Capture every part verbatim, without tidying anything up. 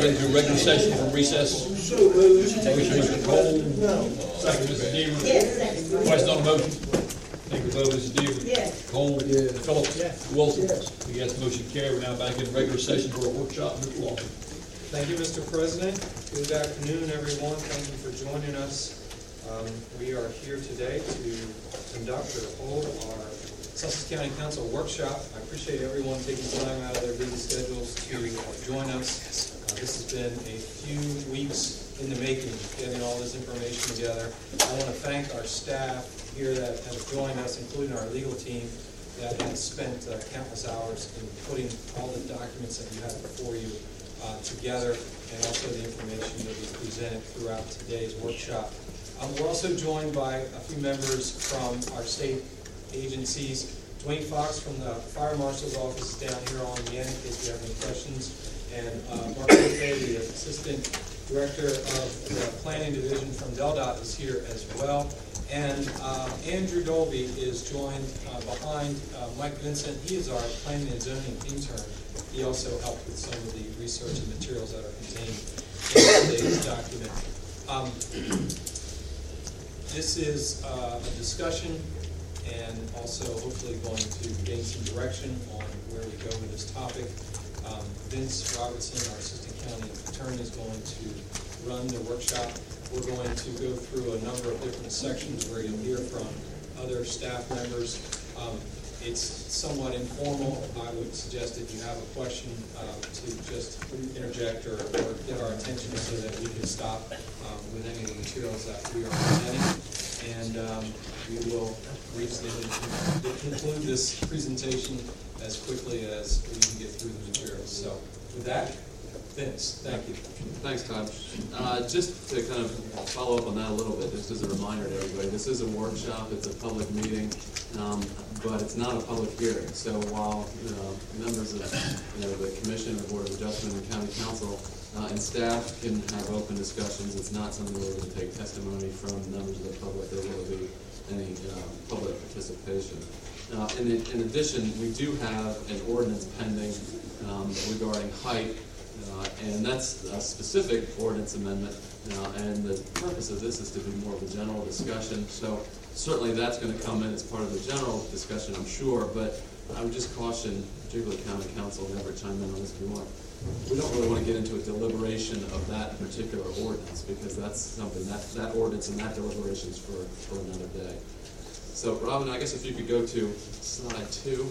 ready to do a regular session from recess. So moved. Motion, Mister Cole. No. Second, Mister Deaver. Yes. Question on the motion. Take a vote, Mister Deaver. Yes. Cole. Yes. Phillips. Yes. Wilson. Yes. Yes, motion carried. We're now back in regular session for a workshop. Mister Lawson. Thank you, Mister President. Good afternoon, everyone. Thank you for joining us. Um, we are here today to conduct or hold our Sussex County Council workshop. I appreciate everyone taking time out of their busy schedules to join us. Uh, this has been a few weeks in the making, getting all this information together. I want to thank our staff here that has joined us, including our legal team, that has spent uh, countless hours in putting all the documents that you have before you uh, together, and also the information that we presented throughout today's workshop. Um, we're also joined by a few members from our state agencies. Dwayne Fox from the Fire Marshal's office is down here on the end in case you have any questions. And uh, Mark Lopez, the Assistant Director of the Planning Division from DelDOT, is here as well. And uh, Andrew Dolby is joined uh, behind uh, Mike Vincent. He is our Planning and Zoning intern. He also helped with some of the research and materials that are contained in today's document. Um, this is uh, a discussion and also hopefully going to gain some direction on where we go with this topic. Um, Vince Robertson, our Assistant County Attorney, is going to run the workshop. We're going to go through a number of different sections where you'll hear from other staff members. Um, it's somewhat informal. I would suggest if you have a question uh, to just interject or, or get our attention so that we can stop um, with any of the materials that we are presenting. And um, we will reach the end and conclude this presentation as quickly as we can get through the materials. So with that, Vince, thank you. Thanks, Todd. Uh, just to kind of follow up on that a little bit, just as a reminder to everybody, this is a workshop, it's a public meeting, um, but it's not a public hearing. So while you know, members of you know, the Commission, the Board of Adjustment, and County Council uh, and staff can have open discussions, it's not something where we're going to take testimony from members of the public. There will be any uh, public participation. Uh, in, in addition, we do have an ordinance pending um, regarding height. Uh, and that's a specific ordinance amendment, uh, and the purpose of this is to be more of a general discussion. So certainly that's going to come in as part of the general discussion, I'm sure, but I would just caution, particularly County Council, never chime in on this if you want. We don't really want to get into a deliberation of that particular ordinance, because that's something, that, that ordinance and that deliberation is for, for another day. So Robin, I guess if you could go to slide two.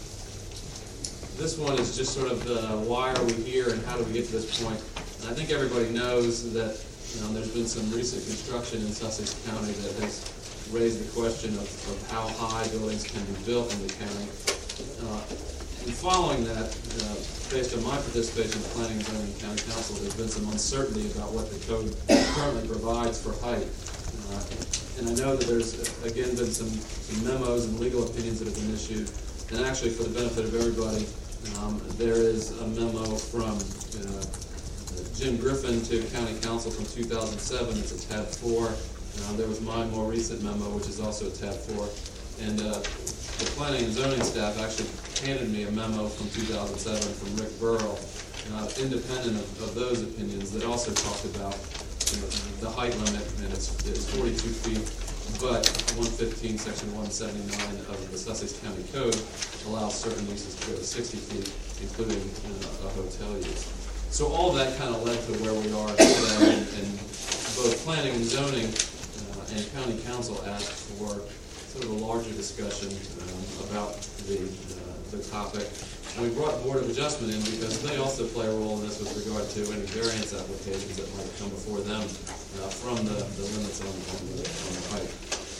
This one is just sort of the why are we here and how do we get to this point. And I think everybody knows that you know, there's been some recent construction in Sussex County that has raised the question of, of how high buildings can be built in the county. Uh, and following that, uh, based on my participation in Planning and Zoning and County Council, there's been some uncertainty about what the code currently provides for height. Uh, and I know that there's, again, been some, some memos and legal opinions that have been issued. And actually, for the benefit of everybody, Um, there is a memo from uh, Jim Griffin to County Council from two thousand seven. It's a tab four. Uh, there was my more recent memo, which is also a tab four. And uh, the planning and zoning staff actually handed me a memo from two thousand seven from Rick Burrell, uh, independent of, of those opinions, that also talked about you know, the height limit, and it's, it's forty-two feet. But one fifteen, section one seventy-nine of the Sussex County Code allows certain uses to go to sixty feet, including uh, a hotel use. So all that kind of led to where we are today, and, and both planning and zoning uh, and county council asked for sort of a larger discussion um, about the, uh, the topic. And we brought Board of Adjustment in because they also play a role in this with regard to any variance applications that might come before them uh, from the, the limits on, on, the, on the height.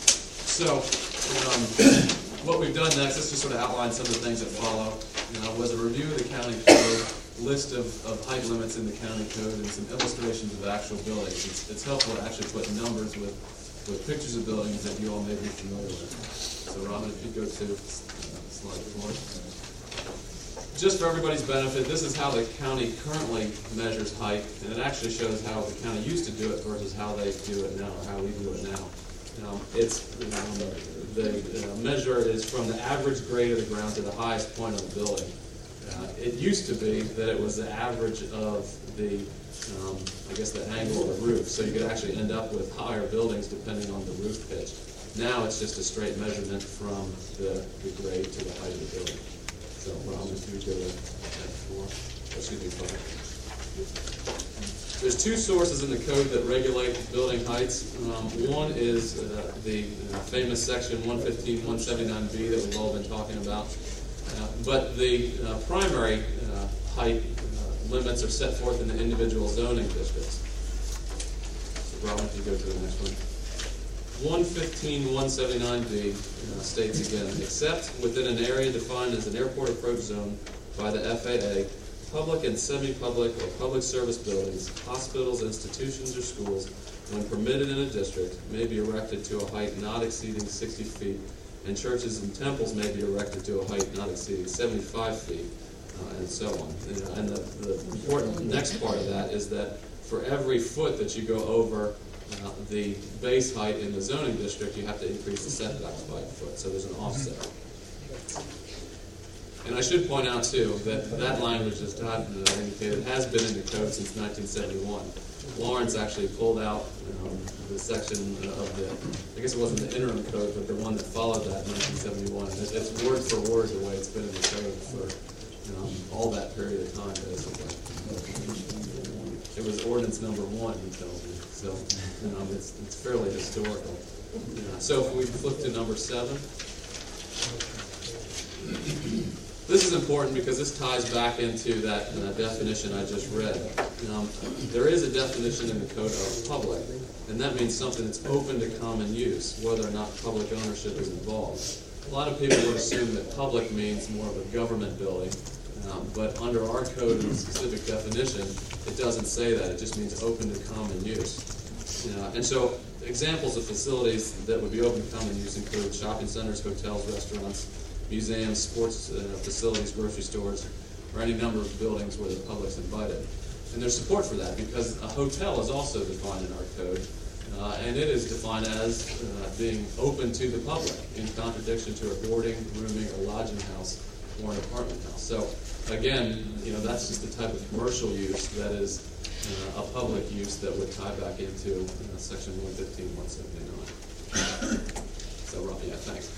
So um, what we've done next is to sort of outline some of the things that follow. You know, was a review of the county code, list of, of height limits in the county code, and some illustrations of actual buildings. It's, it's helpful to actually put numbers with, with pictures of buildings that you all may be familiar with. So Robin, if you go to uh, slide four. Just for everybody's benefit, this is how the county currently measures height, and it actually shows how the county used to do it versus how they do it now, or how we do it now. Um, it's um, the uh, measure is from the average grade of the ground to the highest point of the building. Uh, it used to be that it was the average of the, um, I guess, the angle of the roof. So you could actually end up with higher buildings depending on the roof pitch. Now it's just a straight measurement from the, the grade to the height of the building. So well, I'm just going to go to F four. Excuse me, five. There's two sources in the code that regulate building heights. Um, one is uh, the uh, famous section one fifteen one seventy-nine B that we've all been talking about. Uh, but the uh, primary uh, height uh, limits are set forth in the individual zoning districts. So Robin, if you go to the next one. one fifteen one seventy-nine B uh, states again, except within an area defined as an airport approach zone by the F A A, public and semi-public or public service buildings, hospitals, institutions, or schools, when permitted in a district, may be erected to a height not exceeding sixty feet, and churches and temples may be erected to a height not exceeding seventy-five feet, uh, and so on. And, and the, the important next part of that is that for every foot that you go over Uh, the base height in the zoning district, you have to increase the setbacks by a foot, so there's an offset. And I should point out, too, that that language, as Todd indicated, has been in the code since nineteen seventy-one. Lawrence actually pulled out um, the section of the, I guess it wasn't the interim code, but the one that followed that in nineteen seventy-one. It's, it's word for word the way it's been in the code for um, all that period of time, basically. It was ordinance number one, he tells me. So, you know, it's, it's fairly historical. Yeah. So if we flip to number seven. This is important because this ties back into that uh, definition I just read. Um, there is a definition in the code of public, and that means something that's open to common use, whether or not public ownership is involved. A lot of people would assume that public means more of a government building, um, but under our code and specific definition, it doesn't say that. It just means open to common use. Uh, and so examples of facilities that would be open to common use include shopping centers, hotels, restaurants, museums, sports uh, facilities, grocery stores, or any number of buildings where the public's invited. And there's support for that because a hotel is also defined in our code, uh, and it is defined as uh, being open to the public in contradiction to a boarding, rooming, or lodging house or an apartment house. So again, you know, that's just the type of commercial use that is uh, a public use that would tie back into uh, section one fifteen one seventy-nine. So, Rob, yeah, thanks.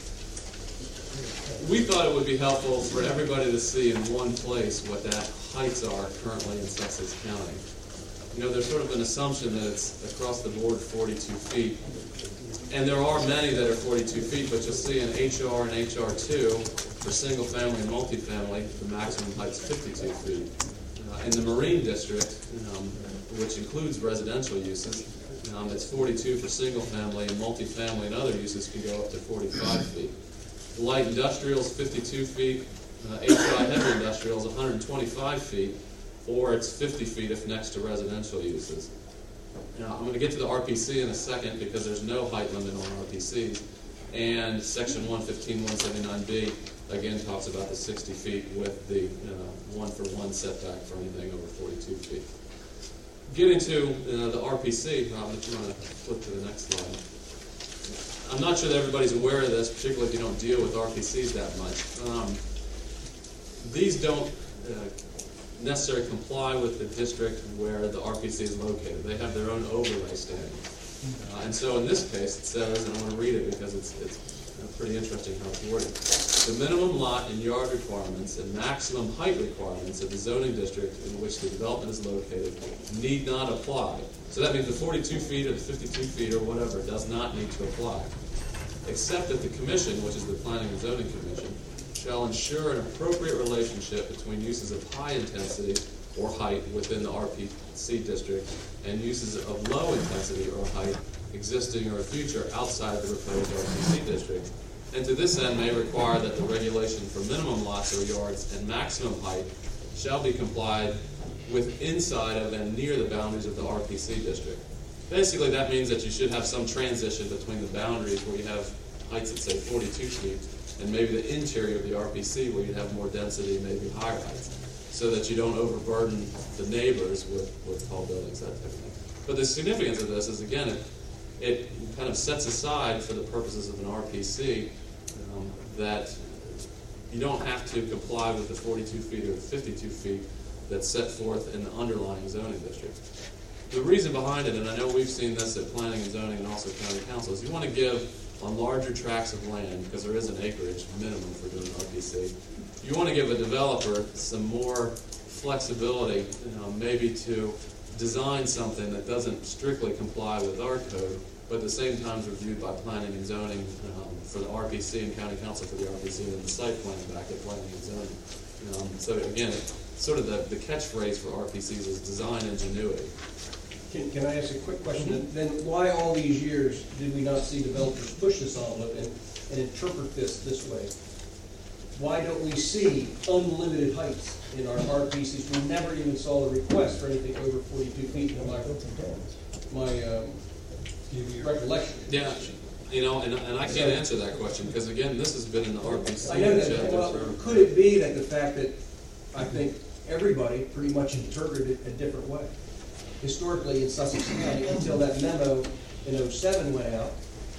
We thought it would be helpful for everybody to see in one place what that heights are currently in Sussex County. You know, there's sort of an assumption that it's across the board forty-two feet. And there are many that are forty-two feet, but you'll see in H R and H R two, for single family and multifamily, the maximum height's fifty-two feet. Uh, in the Marine District, um, which includes residential uses, um, it's forty-two for single family, and multifamily and other uses can go up to forty-five feet. Light industrial is fifty-two feet, uh, H I heavy industrial is one hundred twenty-five feet, or it's fifty feet if next to residential uses. Now, I'm going to get to the R P C in a second because there's no height limit on R P Cs. And section one fifteen one seventy-nine B, again, talks about the sixty feet with the uh, one-for-one setback for anything over forty-two feet. Getting to uh, the R P C, Robin, if you want to flip to the next slide. I'm not sure that everybody's aware of this, particularly if you don't deal with R P Cs that much. Um, these don't uh, necessarily comply with the district where the R P C is located. They have their own overlay standard. Uh, and so in this case, it says, and I want to read it because it's, it's pretty interesting how it's worded, the minimum lot and yard requirements and maximum height requirements of the zoning district in which the development is located need not apply. So that means the forty-two feet or the fifty-two feet or whatever does not need to apply, except that the commission, which is the Planning and Zoning Commission, shall ensure an appropriate relationship between uses of high intensity or height within the R P C district and uses of low intensity or height existing or future outside the proposed R P C district, and to this end may require that the regulation for minimum lots or yards and maximum height shall be complied with inside of and near the boundaries of the R P C district. Basically, that means that you should have some transition between the boundaries where you have heights at, say, forty-two feet, and maybe the interior of the R P C where you have more density, maybe higher heights, so that you don't overburden the neighbors with, with tall buildings, that type of thing. But the significance of this is, again, it, it kind of sets aside for the purposes of an R P C um, that you don't have to comply with the forty-two feet or the fifty-two feet that's set forth in the underlying zoning district. The reason behind it, and I know we've seen this at planning and zoning and also county council, is you want to give on larger tracts of land, because there is an acreage minimum for doing R P C, you want to give a developer some more flexibility, you know, maybe to design something that doesn't strictly comply with our code, but at the same time is reviewed by planning and zoning um, for the R P C and county council for the R P C and the site plan back at planning and zoning. Um, so again, sort of the, the catchphrase for R P Cs is design ingenuity. Can, can I ask a quick question? Then why all these years did we not see developers push this envelope and, and interpret this this way? Why don't we see unlimited heights in our R P Cs? We never even saw a request for anything over forty-two feet in my, my um, recollection. Yeah, you know, and, and I can't answer that question, because again, this has been in the R P C. I know that, chapter well, for- could it be that the fact that I think everybody pretty much interpreted it a different way? Historically in Sussex County, until that memo in oh seven went out,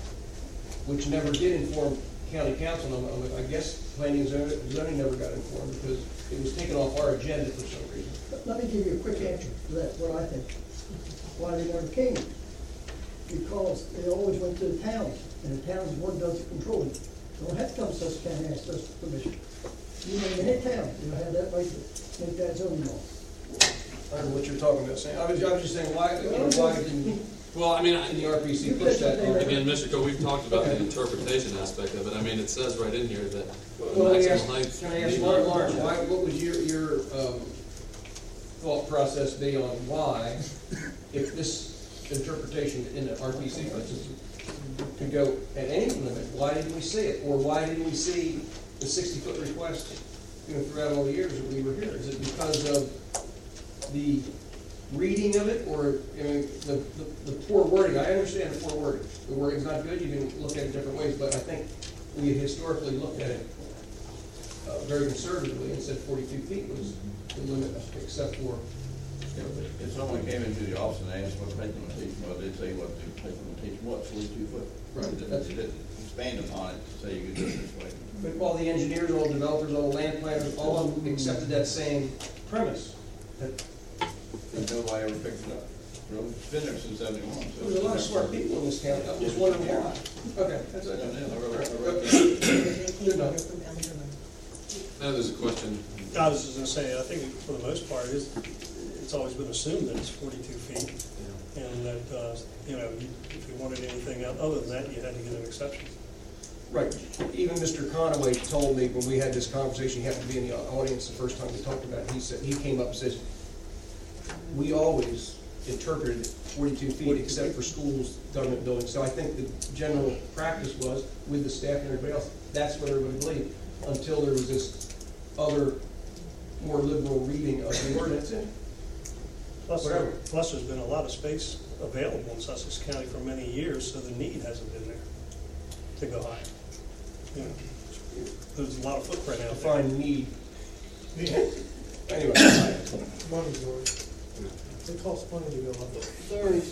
which never did inform county council, and I'm- I'm- I guess planning and zoning, zoning never got informed because it was taken off our agenda for some reason. Let me give you a quick answer to that, what I think, why they never came. Because they always went to the towns, and the towns, one doesn't control it. They don't have to come to Sussex County and ask us for permission. You name any town, you have that right to make that zoning law. I don't know what you're talking about, saying, I was, I was just saying, why, you know, why didn't, Well, I mean, I, in the R P C push that? again, Mister Coe, we've talked about the interpretation aspect of it. I mean, it says right in here that the Well, let me ask, maximum height. can I ask need Lawrence, not- Lawrence, why, what would your, your, um, thought process be on why, if this interpretation in the R P C, for instance, could go at any limit, why didn't we see it? Or why didn't we see the sixty-foot request, you know, throughout all the years that we were here? Is it because of the reading of it, or, I mean, the, the, the poor wording? I understand the poor wording. The wording's not good, you can look at it different ways, but I think we historically looked at it uh, very conservatively and said forty-two feet was the limit, except for, Yeah, but if someone came into the office and asked what taking would teach, well, they'd say what taking would teach, what, forty-two foot? Right. It didn't, it didn't expand upon it to say you could do it this way. but all the engineers, all the developers, all the land planners, all of them accepted that same premise. That And nobody ever picked it up. So it's been there since seventy-one, so. There's a lot of smart people in this county, I'm just wondering why. Okay, that's Yeah, it. yeah, I wrote- I wrote that. Good enough. Now, there's a question. I was just gonna say, I think for the most part, it's, it's always been assumed that it's forty-two feet, and that, uh, you know, you- if you wanted anything out other than that, you had to get an exception. Right. Even Mister Conaway told me when we had this conversation, he happened to be in the audience the first time we talked about it, he said, he came up and says, we always interpreted forty-two feet except for schools, government buildings. So I think the general practice was, with the staff and everybody else, that's what everybody believed, until there was this other, more liberal reading of the ordinance. And Plus, Whatever. plus there's been a lot of space available in Sussex County for many years, so the need hasn't been there to go higher. You know, there's a lot of footprint out there. define need. Anyway, Money, George. It costs money to go up there. There,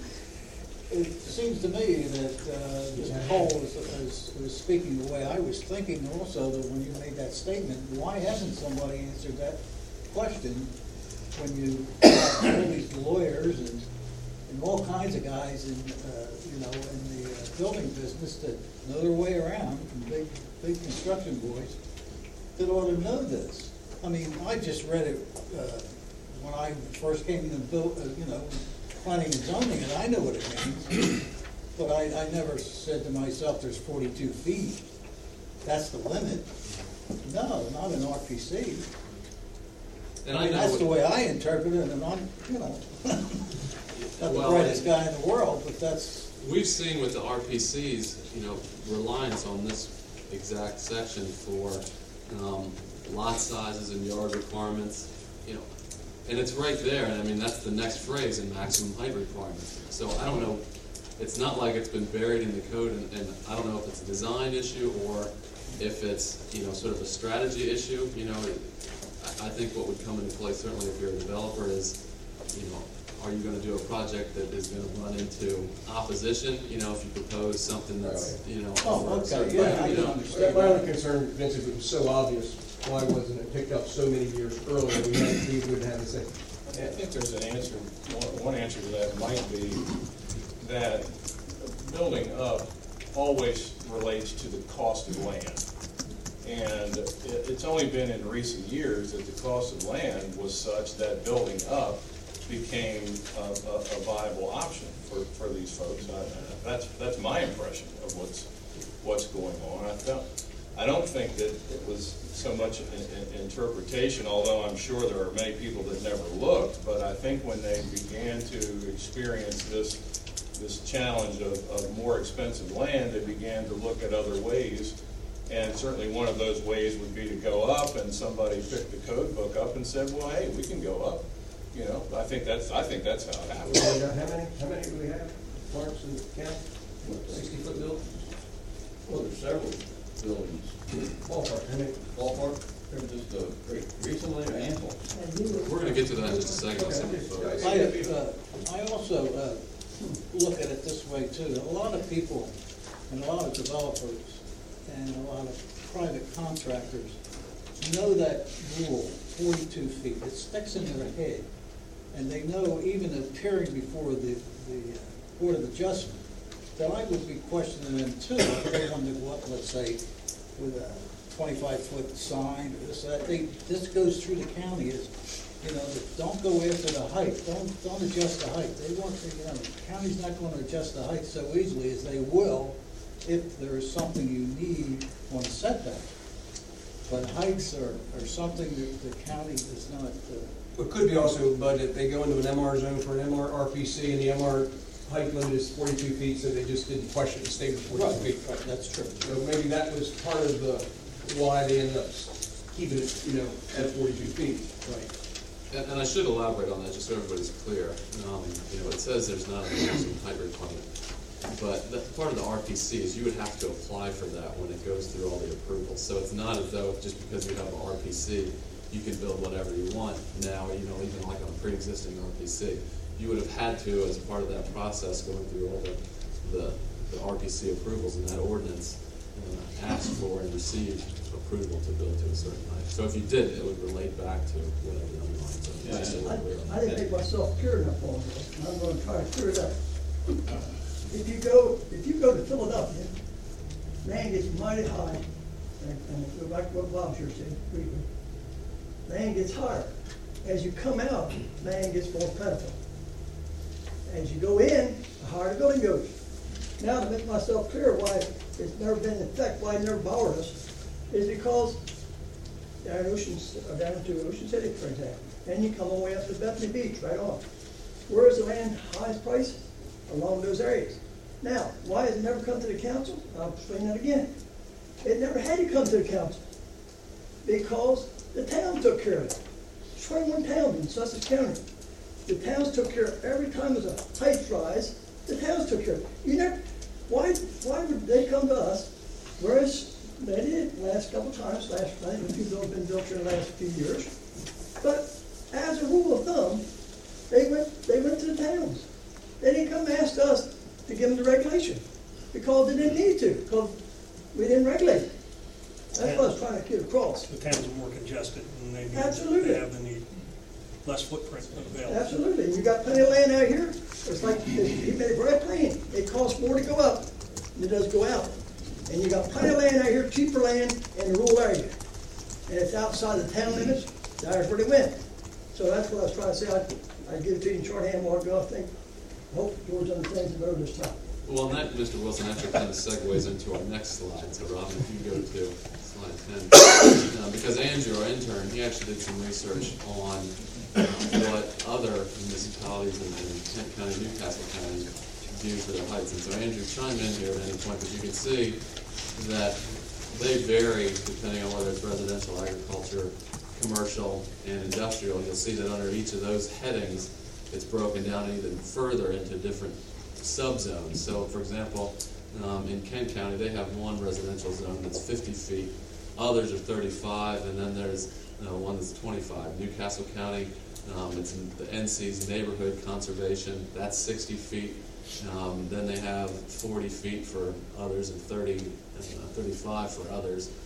it seems to me that uh, Mister Cole was, was, was speaking the way I was thinking also, that when you made that statement, why hasn't somebody answered that question when you have all these lawyers and, and all kinds of guys in, uh, you know, in the uh, building business that know their way around, and big, big construction boys, that ought to know this. I mean, I just read it, uh, when I first came in and built, uh, you know, planning and zoning, and I know what it means. But I, I never said to myself, there's forty-two feet. That's the limit. No, not an R P C. And I I mean, know that's what- the way I interpret it, and I'm, you know, not the Well, brightest guy in the world, but that's, We've seen with the R P Cs, you know, reliance on this exact section for um, lot sizes and yard requirements, you know, and it's right there, and I mean, that's the next phrase in maximum height requirements. So I don't know, it's not like it's been buried in the code, and, and I don't know if it's a design issue or if it's, you know, sort of a strategy issue, you know. I, I think what would come into play, certainly if you're a developer, is, you know, are you gonna do a project that is gonna run into opposition, you know, if you propose something that's, you know. Oh, for a okay, certain- yeah, I you can know. understand. my only concern, Vince, if it was so obvious, why wasn't it picked up so many years earlier? We had, we would have the same. I think there's an answer, one, one answer to that might be that building up always relates to the cost of land. And it, it's only been in recent years that the cost of land was such that building up became a, a, a viable option for, for these folks. I, that's, that's my impression of what's, what's going on. I felt, I don't think that it was so much an, an interpretation, although I'm sure there are many people that never looked, but I think when they began to experience this, this challenge of, of more expensive land, they began to look at other ways. And certainly one of those ways would be to go up, and somebody picked the code book up and said, well, hey, we can go up. You know, I think that's, I think that's how it happened. How many, how many do we have, parks in the county? sixty-foot buildings? Well, there's several buildings. Ballpark, how many? Ballpark, there was just uh, recently a handful. We're gonna get to that in just a second. I'll send you photos. I, uh, I also, uh, look at it this way too. A lot of people and a lot of developers and a lot of private contractors know that rule, forty-two feet. It sticks in their head. And they know, even appearing before the, the uh, Board of Adjustment, that I would be questioning them too. If they wanted to go up, let's say, with a twenty-five foot sign or this, that, they, this goes through the county is, you know, don't go after the height. Don't, don't adjust the height. They want to, you know, the county's not going to adjust the height so easily as they will if there is something you need on setback. But heights are, are something that the county does not. Uh, It could be also, but if they go into an M R zone for an M R R P C and the M R height limit is forty-two feet, so they just didn't question the state was forty-two feet. Right, that's true. So maybe that was part of the, why they ended up keeping it, you know, at forty-two feet. Right. And, and I should elaborate on that, just so everybody's clear. Um, you know, it says there's not a maximum height requirement, but the, part of the R P C is you would have to apply for that when it goes through all the approvals. So it's not as though just because you have an R P C, you can build whatever you want now, you know, even like on a pre-existing R P C. You would have had to, as part of that process, going through all the, the, the R P C approvals in that ordinance, uh, ask for and receive approval to build to a certain height. So if you did, it would relate back to whatever the underlying zone. Yeah. Just so we're clear on I that. didn't make myself clear enough on this, and I'm gonna try to clear it up. If you go, if you go to Philadelphia, land gets mighty high, and, and go back to what Bob here said briefly, land gets higher. As you come out, land gets more plentiful. As you go in, the higher the building goes. Now, to make myself clear why it's never been in effect, why it never bothered us, is because down in Ocean, or down to Ocean City, for example, and you come all the way up to Bethany Beach, right on. Where is the land highest price? Along those areas. Now, why has it never come to the council? I'll explain that again. It never had to come to the council because the town took care of it. twenty-one towns in Sussex County. The towns took care of every time there's a height rise, the towns took care of it. You never, why, why would they come to us, whereas they did last couple times, last, I think a few buildings been built here in the last few years. But as a rule of thumb, they went, they went to the towns. They didn't come ask us to give them the regulation because they didn't need to, because we didn't regulate it. That's what I was trying to get across. The towns are more congested and they need, Absolutely. they have the need, less footprint available. Absolutely. You got plenty of land out here. It's like, he made it very plain. It costs more to go up than it does go out. And you got plenty of land out here, cheaper land in the rural area. And it's outside the town limits, there's where they went. So that's what I was trying to say. I, I give it to you in shorthand while ago, I think. I hope George understands it better this time. Well, and that, Mister Wilson, actually kind of segues into our next slide. So, Robin, if you go to slide ten. Uh, because Andrew, our intern, he actually did some research on uh, what other municipalities in, in Kent County, Newcastle County do for their heights. And so, Andrew, chime in here at any point, because you can see that they vary depending on whether it's residential, agriculture, commercial, and industrial. You'll see that under each of those headings, it's broken down even further into different subzones. So, for example, um, in Kent County, they have one residential zone that's fifty feet. Others are thirty-five, and then there's uh, one that's twenty-five. Newcastle County, um, it's in the N C's neighborhood conservation. That's sixty feet. Um, then they have forty feet for others and thirty, uh, thirty-five for others.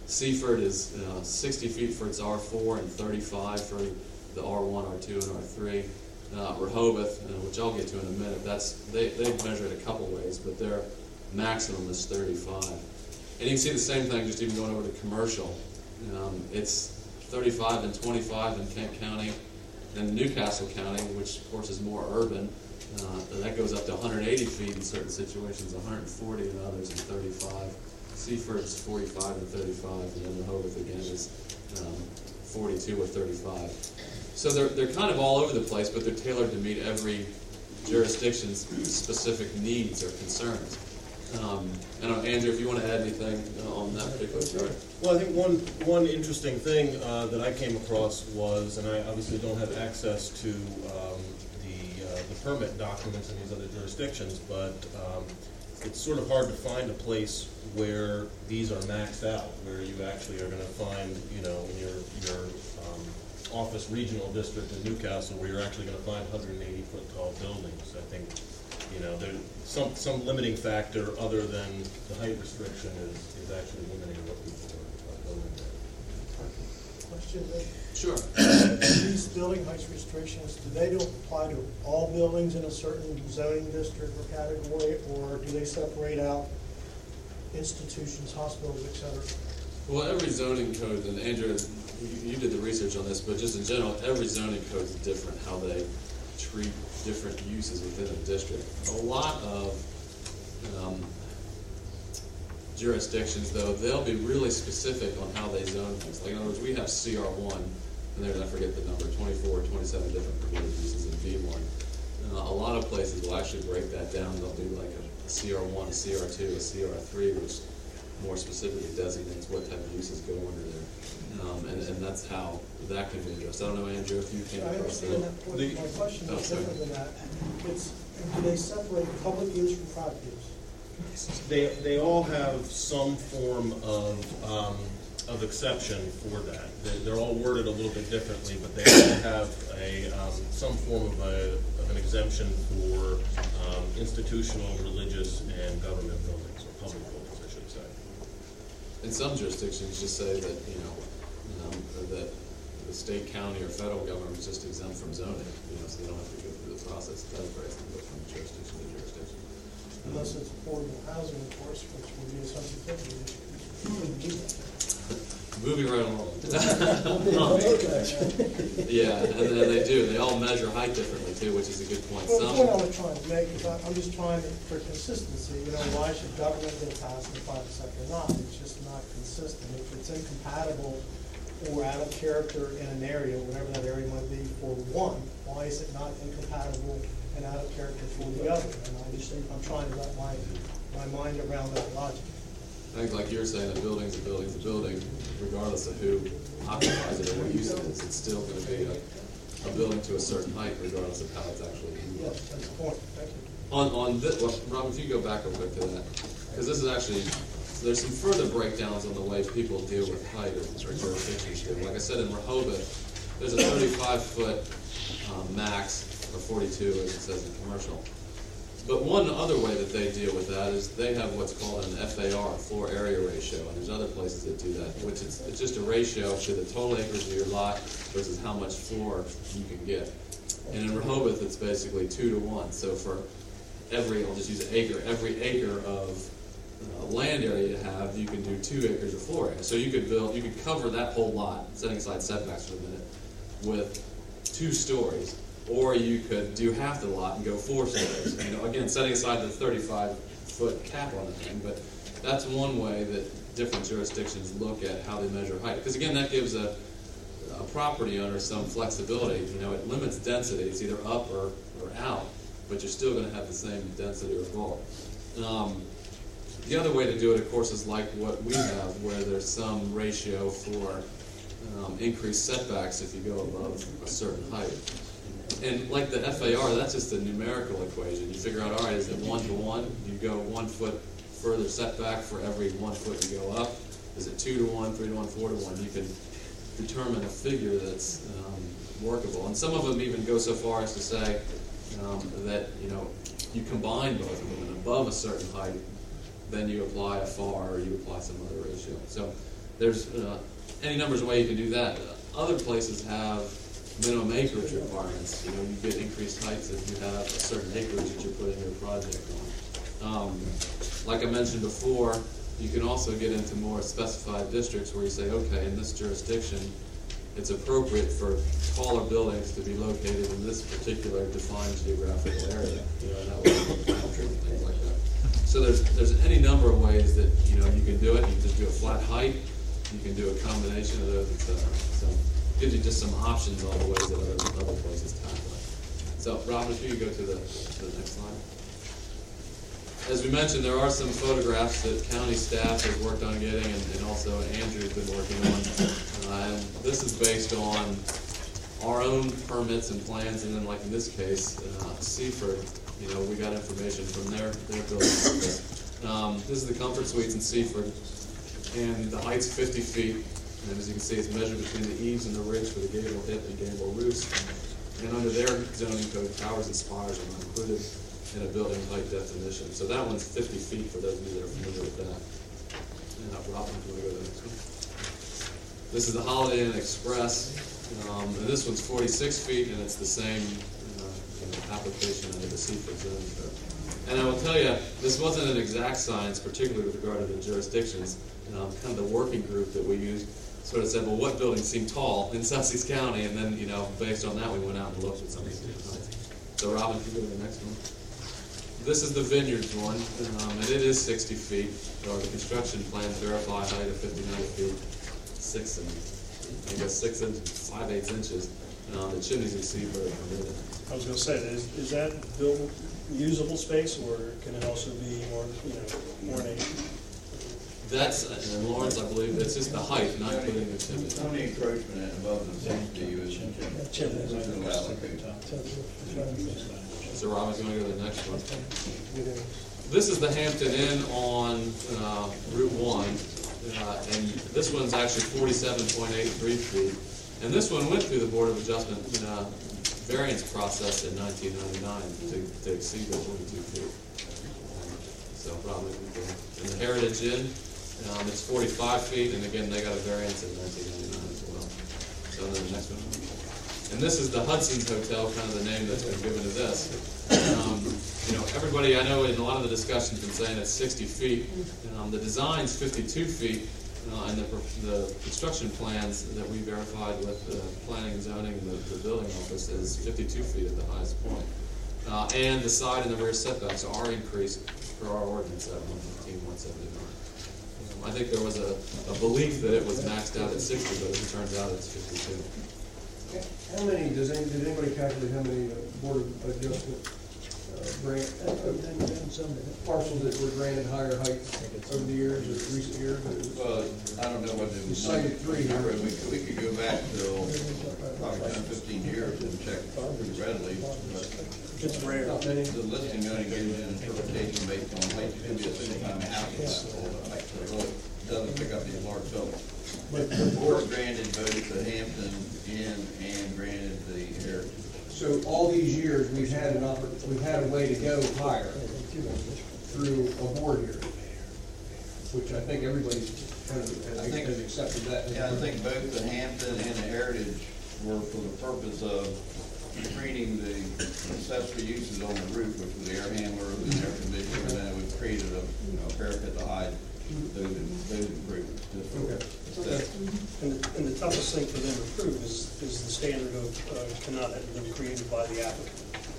Seaford is uh, sixty feet for its R four and thirty-five for the R one, R two, and R three. Uh, Rehoboth, uh, which I'll get to in a minute, that's they they measure it a couple ways, but their maximum is thirty-five. And you can see the same thing just even going over to commercial. Um, it's thirty-five and twenty-five in Kent County, and Newcastle County, which of course is more urban, uh, that goes up to one hundred eighty feet in certain situations, one hundred forty in others, and thirty-five. Seaford's forty-five and thirty-five, and then Rehoboth again is um, forty-two or thirty-five. So they're they're kind of all over the place, but they're tailored to meet every jurisdiction's specific needs or concerns. Um, I don't know, Andrew, if you want to add anything on that particular chart. Well, I think one one interesting thing uh, that I came across was, and I obviously don't have access to um, the uh, the permit documents in these other jurisdictions, but um, it's sort of hard to find a place where these are maxed out, where you actually are going to find, you know, in your your um, office regional district in Newcastle, where you're actually going to find one hundred eighty foot tall buildings. I think, you know, there's some some limiting factor other than the height restriction is, is actually limiting what people are building there. Question, Nick? Sure. These building height restrictions, do they don't apply to all buildings in a certain zoning district or category, or do they separate out institutions, hospitals, et cetera? Well, every zoning code, and Andrew, you, you did the research on this, but just in general, every zoning code is different, how they treat different uses within a district. A lot of um, jurisdictions, though, they'll be really specific on how they zone things. Like, in other words, we have C R one, and there's, I forget the number, twenty-four, twenty-seven different permitted uses in B one. Uh, a lot of places will actually break that down. They'll do like a, a C R one, a C R two, a C R three, which more specifically designates what type of uses go under there. Um, and, and that's how that can be addressed. I don't know, Andrew, if you came I across that. understand that point. The- My question Oh, is sorry. different than that. It's, do they separate public use from private use? They they all have some form of um, of exception for that. They're, they're all worded a little bit differently, but they all have a um, some form of a of an exemption for um, institutional, religious, and government buildings, or public buildings, I should say. In some jurisdictions, just say that, you know, um, that the state, county, or federal government is just exempt from zoning, you know, so they don't have to go through the process. It does break them from jurisdiction to jurisdiction. Unless it's affordable housing, of course, which would be a sensitivity issue. Moving right along. Yeah, and then they do. They all measure height differently too, which is a good point. Well, the point I Some, was trying to make is I- I'm just trying to, for consistency, you know, why should government get passed and the private sector not? It's just not consistent. If it's incompatible or out of character in an area, whatever that area might be for one, why is it not incompatible and out of character for the other? And I just think I'm trying to wrap my, my mind around that logic. I think like you're saying, a building's a building's a building, regardless of who occupies it or what use it is. It's still going to be a, a building to a certain height, regardless of how it's actually used. Yes, that's the point. Thank you. On, on this, well, Rob, if you go back real quick to that, because this is actually, so there's some further breakdowns on the way people deal with height or, or jurisdictions do. Like I said, in Rehoboth, there's a thirty-five foot um, max, or forty-two as it says in commercial. But one other way that they deal with that is they have what's called an F A R, floor area ratio, and there's other places that do that, which is it's just a ratio to the total acres of your lot versus how much floor you can get. And in Rehoboth, it's basically two to one. So for every, I'll just use an acre, every acre of uh, land area you have, you can do two acres of floor area. So you could build, you could cover that whole lot, setting aside setbacks for a minute, with two stories. Or you could do half the lot and go four stories. You know, again, setting aside the thirty-five foot cap on the thing, but that's one way that different jurisdictions look at how they measure height. Because again, that gives a, a property owner some flexibility. You know, it limits density. It's either up or, or out, but you're still going to have the same density or bulk. Um, the other way to do it, of course, is like what we have, where there's some ratio for um, increased setbacks if you go above a certain height. And like the F A R, that's just a numerical equation. You figure out, all right, is it one to one? You go one foot further setback for every one foot you go up. Is it two to one, three to one, four to one? You can determine a figure that's um, workable. And some of them even go so far as to say um, that, you know, you combine both of them, and above a certain height, then you apply a F A R or you apply some other ratio. So there's uh, any numbers of ways you can do that. Other places have minimum acreage requirements. You know, you get increased heights if you have a certain acreage that you're putting your project on. Um, like I mentioned before, you can also get into more specified districts where you say, okay, in this jurisdiction, it's appropriate for taller buildings to be located in this particular defined geographical area. You know, and that would be country and things like that. So there's there's any number of ways that you know you can do it. You can just do a flat height. You can do a combination of those, et cetera. So it gives you just some options on the ways that other other places tackle it. So Robin, if you could go to the to the next slide. As we mentioned, there are some photographs that county staff has worked on getting, and, and also Andrew's been working on. Uh, and this is based on our own permits and plans, and then, like in this case, uh, Seaford, you know, we got information from their their building office. Um, this is the Comfort Suites in Seaford, and the height's fifty feet. And as you can see, it's measured between the eaves and the ridge for the gable hip and gable roofs. And under their zoning code, towers and spires are not included in a building height definition. So that one's fifty feet for those of you that are familiar with that. And uh, Robin, do you want to go to the next one? This is the Holiday Inn Express, um, and this one's forty-six feet, and it's the same uh, you know, application under the Seaford zoning code. And I will tell you, this wasn't an exact science, particularly with regard to the jurisdictions. Um, kind of the working group that we used sort of said, well, what buildings seem tall in Sussex County? And then, you know, based on that, we went out and looked at some of these different heights. So Robin, can you go to the next one? This is the Vineyards one, um, and it is sixty feet, or the construction plans verify height of fifty-nine feet, six and, I guess six inches, five eighths inches. Um, the chimneys exceed where they're permitted. I was gonna say, is, is that built usable space, or can it also be more, you know, ornate? That's, and Lawrence, I believe, it's just the height, not including the chimney. Only encroachment above the sixty is Chimneys. So Robin, you want to go to the next one? This is the Hampton Inn on uh, Route one, uh, and this one's actually forty-seven point eight three feet. And this one went through the Board of Adjustment uh, variance process in nineteen ninety-nine to, to exceed the forty-two feet. So Robin, and the Heritage Inn, um, it's forty-five feet, and again, they got a variance in nineteen ninety-nine as well. So then the next one. And this is the Hudson's Hotel, kind of the name that's been given to this. Um, you know, everybody I know in a lot of the discussions been saying it's sixty feet. Um, the design's fifty-two feet, uh, and the, the construction plans that we verified with the planning and zoning and the, the building office is fifty-two feet at the highest point. Uh, and the side and the rear setbacks are increased per our ordinance at one fifteen, one seventy-nine. Um, I think there was a, a belief that it was maxed out at sixty, but as it turns out it's fifty-two. How many, does any, did anybody calculate how many uh, Board of Adjustment uh, grant, uh, parcels that were granted higher heights over the years, or recent years? Well, I don't know what the You cited three. number, we could, we could go back till probably ten, fifteen years and check pretty readily, but It's rare. Not many. the listing only gives you an interpretation based on height. It could be a single-family house, so it really doesn't pick up these large buildings. But the board granted both the Hampton Inn and granted the Heritage. So all these years, we've had an oppor, we've had a way to go higher through a board here, which I think everybody's kind of, I has think- has accepted that. Yeah, I think both the Hampton and the Heritage were for the purpose of treating the accessory uses on the roof, which was the air handlers and air conditioner, and then it was created a, you know, parapet to hide those, those improvements. Okay. That's- And the, and the toughest thing for them to prove is, is the standard of, uh, cannot have been created by the applicant.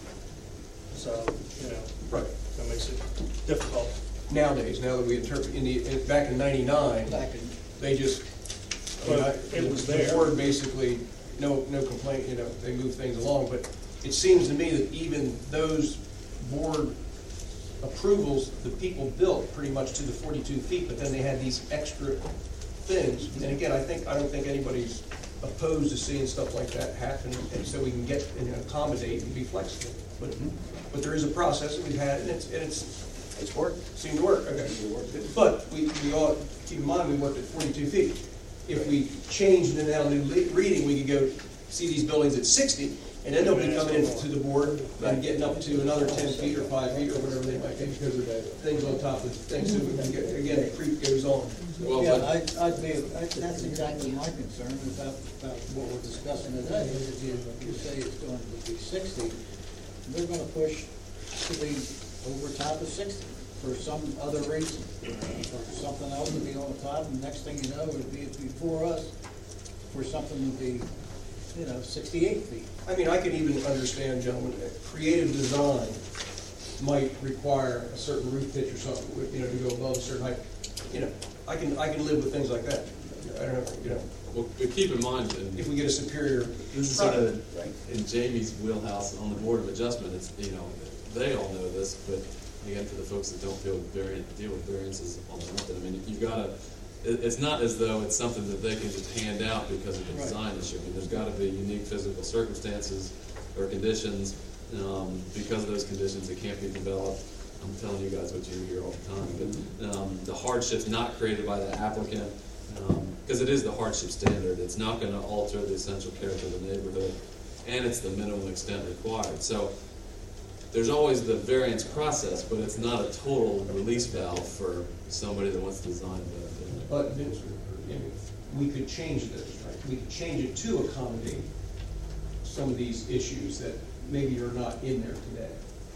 So, you know, Right. that makes it difficult. Nowadays, now that we interpret, in the, in- back in ninety-nine, Back in, they just, I mean, I- But it was the there. board basically, no, no complaint, you know, they move things along, but it seems to me that even those board approvals, the people built pretty much to the forty-two feet, but then they had these extra things. And again, I think, I don't think anybody's opposed to seeing stuff like that happen, and so we can get and accommodate and be flexible. But, but there is a process that we've had, and it's, and it's, it's worked, seemed to work, okay. But we, we all, keep in mind, we worked at forty-two feet. If we changed it now new le- reading, we could go see these buildings at sixty, And then they'll be coming into the board and getting up to another ten feet or five feet or whatever they might be because of things on top of things. So we can get, again, the creep goes on. Well, Yeah, but, I'd, I'd be, I- that's exactly my concern about, about what we're discussing today. If you, you say it's going to be sixty, they're gonna push to be over top of sixty for some other reason, or something else to be on the top, and next thing you know, it'll be before us for something to be, you know, sixty-eight feet. I mean, I can even understand, gentlemen, that creative design might require a certain roof pitch or something, you know, to go above a certain height. You know, I can, I can live with things like that. I don't know, you know, well, but keep in mind, and if we get a superior this is sort of product. in Jamie's wheelhouse on the Board of Adjustment. It's, you know, they all know this, but again, for the folks that don't feel variant, deal with variances on the method, I mean, you've got to, it, it's not as though it's something that they can just hand out because of the design issue. I mean, there's got to be unique physical circumstances or conditions. Um, because of those conditions, it can't be developed. I'm telling you guys what you hear all the time, but um, the hardship's not created by the applicant, because um, it is the hardship standard. It's not going to alter the essential character of the neighborhood, and it's the minimum extent required. So there's always the variance process, but it's not a total release valve for somebody that wants to design that. But Vince, you know, we could change this, right? We could change it to accommodate some of these issues that maybe are not in there today.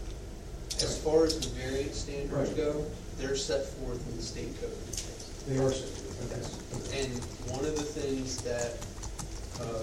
As far as the variance standards Right. go, they're set forth in the state code. They are, okay. And one of the things that uh,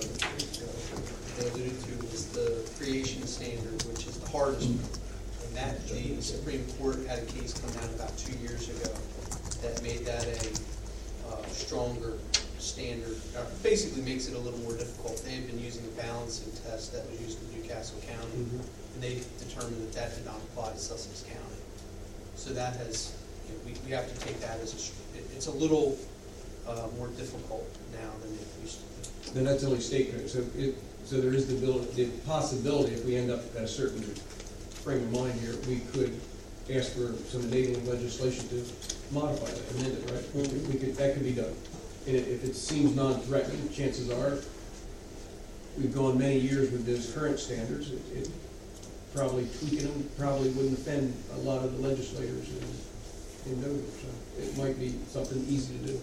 they alluded to was the creation standard, which is the hardest one. And that, the Supreme Court had a case come down about two years ago that made that a uh, stronger standard, uh, basically makes it a little more difficult. They had been using a balancing test that was used in Newcastle County, Mhm. and they determined that that did not apply to Sussex County. So that has, you know, we, we have to take that as a, str- it- it's a little uh, more difficult now than it used to be. Then that's only state code, so it, so there is the ability, the possibility, if we end up at a certain frame of mind here, we could ask for some enabling legislation to modify that, amend it, right? We could- we could, that could be done. And if it seems non-threatening, chances are, we've gone many years with those current standards, it, it probably tweaking them probably wouldn't offend a lot of the legislators in, in Dover, so it might be something easy to do.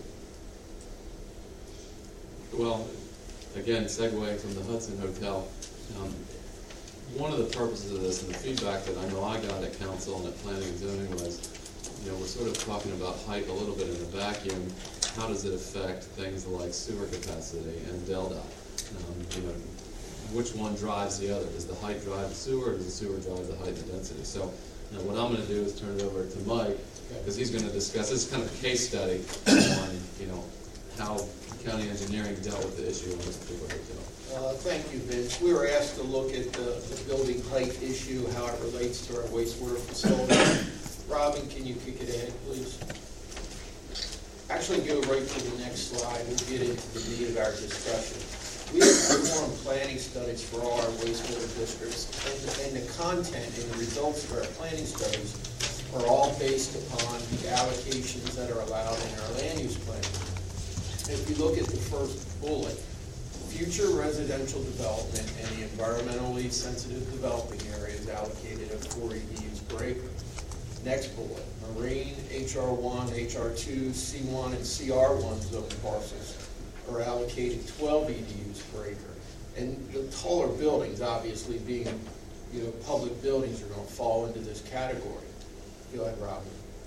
Well, again, segueing from the Hudson Hotel, um, one of the purposes of this and the feedback that I know I got at council and at planning and zoning was, you know, we're sort of talking about height a little bit in a vacuum. How does it affect things like sewer capacity and delta? Um, you know, which one drives the other? Does the height drive the sewer, or does the sewer drive the height and density? So, you know, what I'm going to do is turn it over to Mike, because he's going to discuss, this is kind of a case study on, you know, how county engineering dealt with the issue on this particular hotel. Uh, Thank you, Vince. We were asked to look at the, the building height issue, how it relates to our wastewater facility. Robin, can you kick it ahead, please? Actually, go right to the next slide. We'll get into the meat of our discussion. We have performed planning studies for all our wastewater districts, and the, and the content and the results of our planning studies are all based upon the allocations that are allowed in our land use plan. If you look at the first bullet, future residential development and the environmentally sensitive developing areas allocated at four E D Us per acre. Next bullet, marine, H R one, H R two, C one, and C R one zone parcels are allocated twelve E D Us per acre. And the taller buildings, obviously being, you know, public buildings, are going to fall into this category. Go ahead, Robin.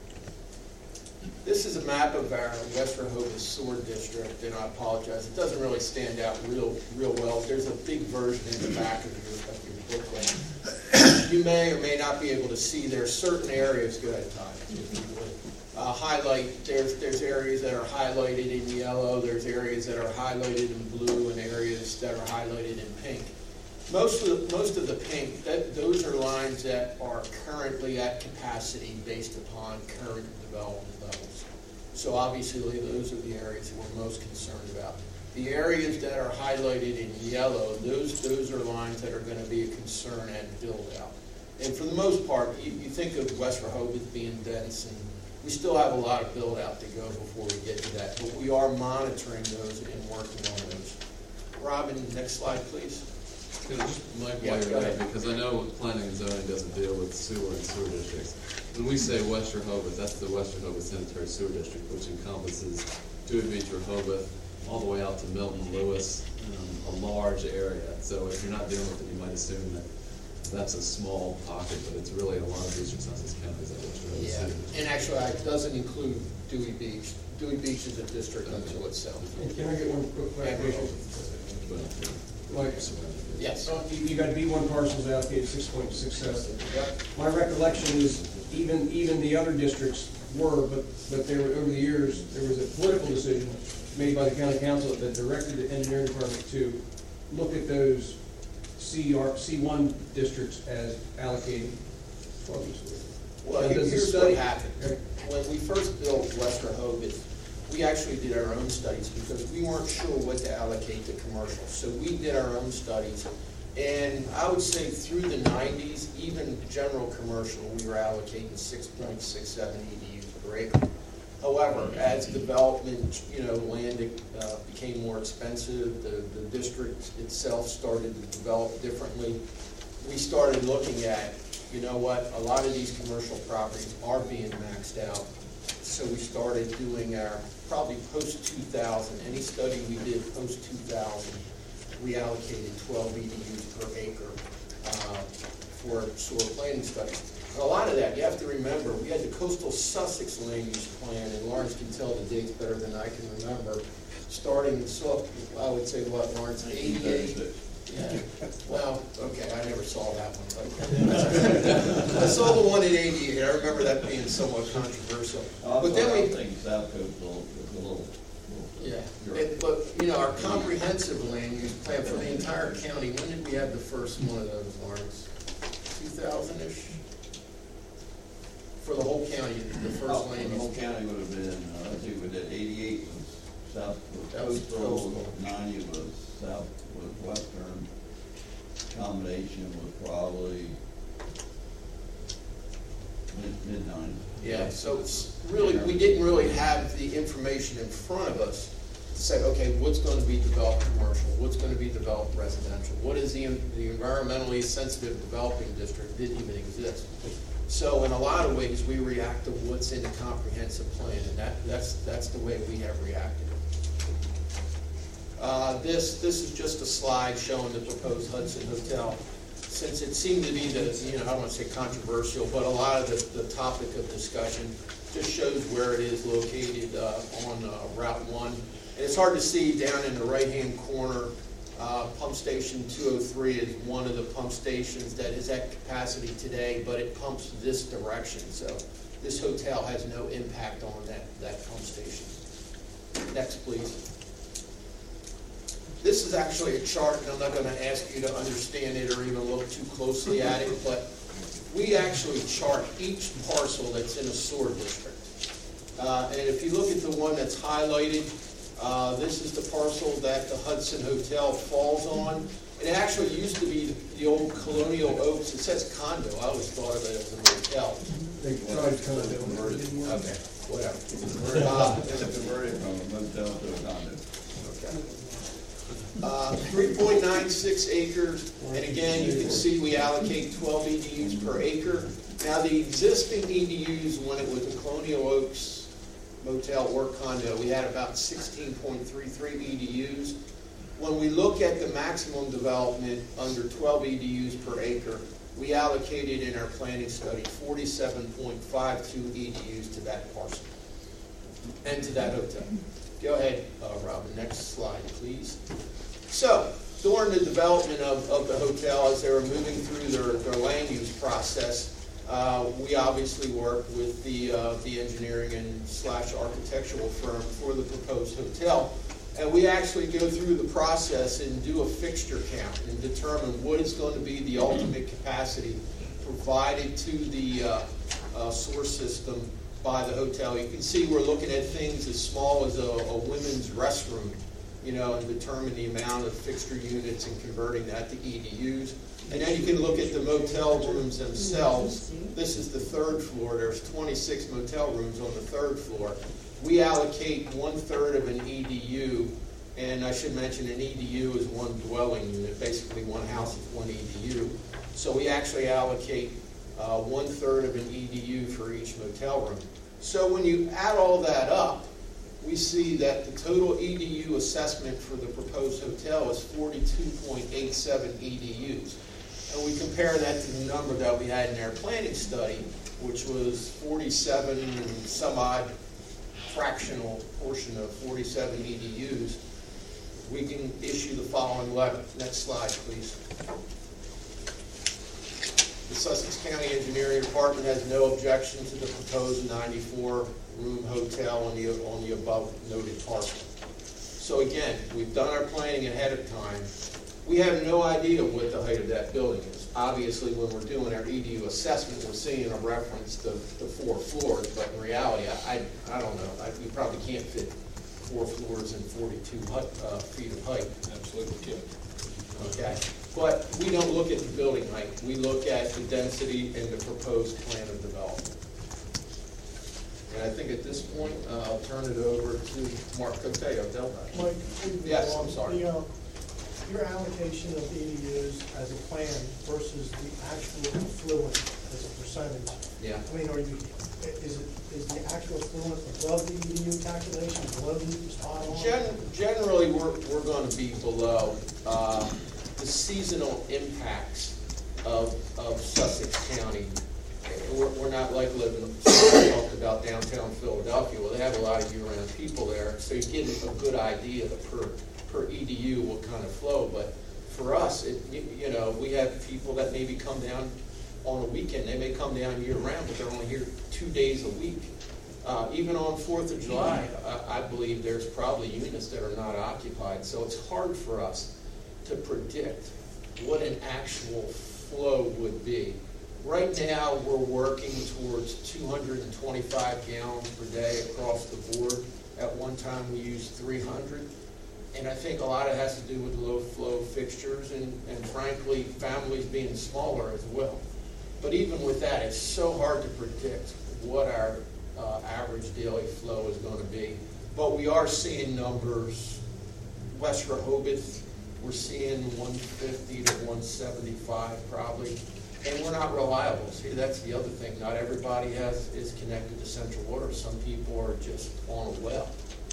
This is a map of our West Rehoboth Sewer District, and I apologize, it doesn't really stand out real, real well. There's a big version in the back of your, of your booklet. You may or may not be able to see there are certain areas, go ahead, Todd, if you would. Uh, highlight, there's, there's areas that are highlighted in yellow, there's areas that are highlighted in blue, and areas that are highlighted in pink. Most of the, most of the pink, that, those are lines that are currently at capacity based upon current development levels. So obviously those are the areas that we're most concerned about. The areas that are highlighted in yellow, those, those are lines that are going to be a concern at build out. And for the most part, you, you think of West Rehoboth being dense, and we still have a lot of build out to go before we get to that, but we are monitoring those and working on those. Robin, next slide, please. You know, just Mike, Yeah, while go you're there, ahead. because I know planning and zoning doesn't deal with sewer and sewer districts. When we say West Rehoboth, that's the West Rehoboth Sanitary Sewer District, which encompasses Dewey Beach, Rehoboth, all the way out to Milton, Lewis, um, a large area. So if you're not dealing with it, you might assume that that's a small pocket, but it's really a lot of Eastern Sussex counties that West Rehoboth Yeah, Sewer District. and actually, it doesn't include Dewey Beach. Dewey Beach is a district unto itself. And can I get one quick clarification? But, Like, Yes. uh, you, you got B one parcels allocated six point six seven. Yep. My recollection is even, even the other districts were, but, but there were, over the years, there was a political decision made by the county council that directed the engineering department to look at those C R, C one districts as allocating. Well, Now, here- does the here's study- what happened. When we first built West Rehoboth, we actually did our own studies because we weren't sure what to allocate to commercial. So we did our own studies. And I would say through the nineties, even general commercial, we were allocating six point six seven E D Us per acre. However, as development, you know, land uh, became more expensive, the, the district itself started to develop differently, we started looking at, you know what, a lot of these commercial properties are being maxed out. So we started doing our, probably post two thousand, any study we did post two thousand, we allocated twelve E D Us per acre uh, for sewer planning studies. And a lot of that, you have to remember, we had the coastal Sussex land use plan, and Lawrence can tell the dates better than I can remember, starting, so, I would say, what, Lawrence, eighty-eight? Yeah, well, okay, I never saw that one, but I saw the one in eighty-eight, I remember that being somewhat controversial. But then we, think South Coastal is a little, yeah, it- but, you know, our comprehensive land use plan for the entire county, when did we have the first one of those, Lawrence? two thousand-ish? For the whole county, the first Oh, land the whole use. county would have been, uh, let's see, we did eighty-eight was South That was Coastal, coastal. ninety was South, was Western. Combination was probably mid, mid nineties. Yeah, so it's really, we didn't really have the information in front of us to say, okay, what's going to be developed commercial, what's going to be developed residential, what is the, the environmentally sensitive developing district, didn't even exist. So in a lot of ways, we react to what's in the comprehensive plan, and that, that's, that's the way we have reacted. Uh, this, this is just a slide showing the proposed Hudson Hotel. Since it seemed to be the, you know, I don't want to say controversial, but a lot of the, the topic of discussion just shows where it is located uh, on uh, Route one. And it's hard to see down in the right-hand corner, uh, pump station two oh three is one of the pump stations that is at capacity today, but it pumps this direction. So this hotel has no impact on that, that pump station. Next, please. This is actually a chart, and I'm not going to ask you to understand it or even look too closely at it, but we actually chart each parcel that's in a sewer district. Uh, and if you look at the one that's highlighted, uh, this is the parcel that the Hudson Hotel falls on. It actually used to be the old Colonial Oaks. It says condo. I always thought of it as a motel. They tried to come out with it. Okay, whatever. Uh, It's converted from a motel to a condo. Okay. Uh, three point nine six acres, and again, you can see we allocate twelve E D Us per acre. Now, the existing E D Us, when it was a Colonial Oaks motel or condo, we had about sixteen point three three E D Us. When we look at the maximum development under twelve E D Us per acre, we allocated in our planning study forty-seven point five two E D Us to that parcel and to that hotel. Go ahead, uh, Robin, next slide, please. So, during the development of, of the hotel, as they were moving through their, their land use process, uh, we obviously worked with the, uh, the engineering and slash architectural firm for the proposed hotel. And we actually go through the process and do a fixture count and determine what is going to be the ultimate capacity provided to the uh, uh, source system by the hotel. You can see we're looking at things as small as a, a women's restroom, you know, and determine the amount of fixture units and converting that to E D Us. And then you can look at the motel rooms themselves. This is the third floor. There's twenty-six motel rooms on the third floor. We allocate one-third of an E D U And I should mention an E D U is one dwelling unit, basically one house is one E D U. So we actually allocate uh, one-third of an E D U for each motel room. So when you add all that up, we see that the total E D U assessment for the proposed hotel is forty-two point eight seven E D Us. And we compare that to the number that we had in our planning study, which was forty-seven and some odd fractional portion of forty-seven E D Us. We can issue the following letter. Next slide, please. The Sussex County Engineering Department has no objection to the proposed ninety-four room hotel on the, on the above noted parcel. So again, we've done our planning ahead of time. We have no idea what the height of that building is. Obviously, when we're doing our E D U assessment, we're seeing a reference to the four floors, but in reality, I, I, I don't know. I, we probably can't fit four floors and forty-two height, uh, feet of height. Absolutely can't. Okay, but we don't look at the building height. We look at the density and the proposed plan of development. And I think at this point, uh, I'll turn it over to Mark Coteo, Delphi. Mike, before you move Yes, on, I'm sorry. the, uh, Your allocation of E D Us as a plan versus the actual affluent as a percentage. Yeah. I mean, are you, is it, is the actual affluent above the E D U calculation, below the spot on? Gen- generally, we're, we're going to be below uh, the seasonal impacts of, of Sussex County. We're, we're not like living, we talked about downtown Philadelphia. Well, they have a lot of year-round people there, so you get a good idea of per, per E D U what kind of flow. But for us, it, you, you know, we have people that maybe come down on a weekend. They may come down year-round, but they're only here two days a week. Uh, even on fourth of July, I, I believe there's probably units that are not occupied. So it's hard for us to predict what an actual flow would be. Right now, we're working towards two hundred twenty-five gallons per day across the board. At one time, we used three hundred. And I think a lot of it has to do with low flow fixtures and, and frankly, families being smaller as well. But even with that, it's so hard to predict what our uh, average daily flow is going to be. But we are seeing numbers. West Rehoboth, we're seeing one fifty to one seventy-five probably. And we're not reliable. See, that's the other thing. Not everybody has is connected to central water. Some people are just on a well.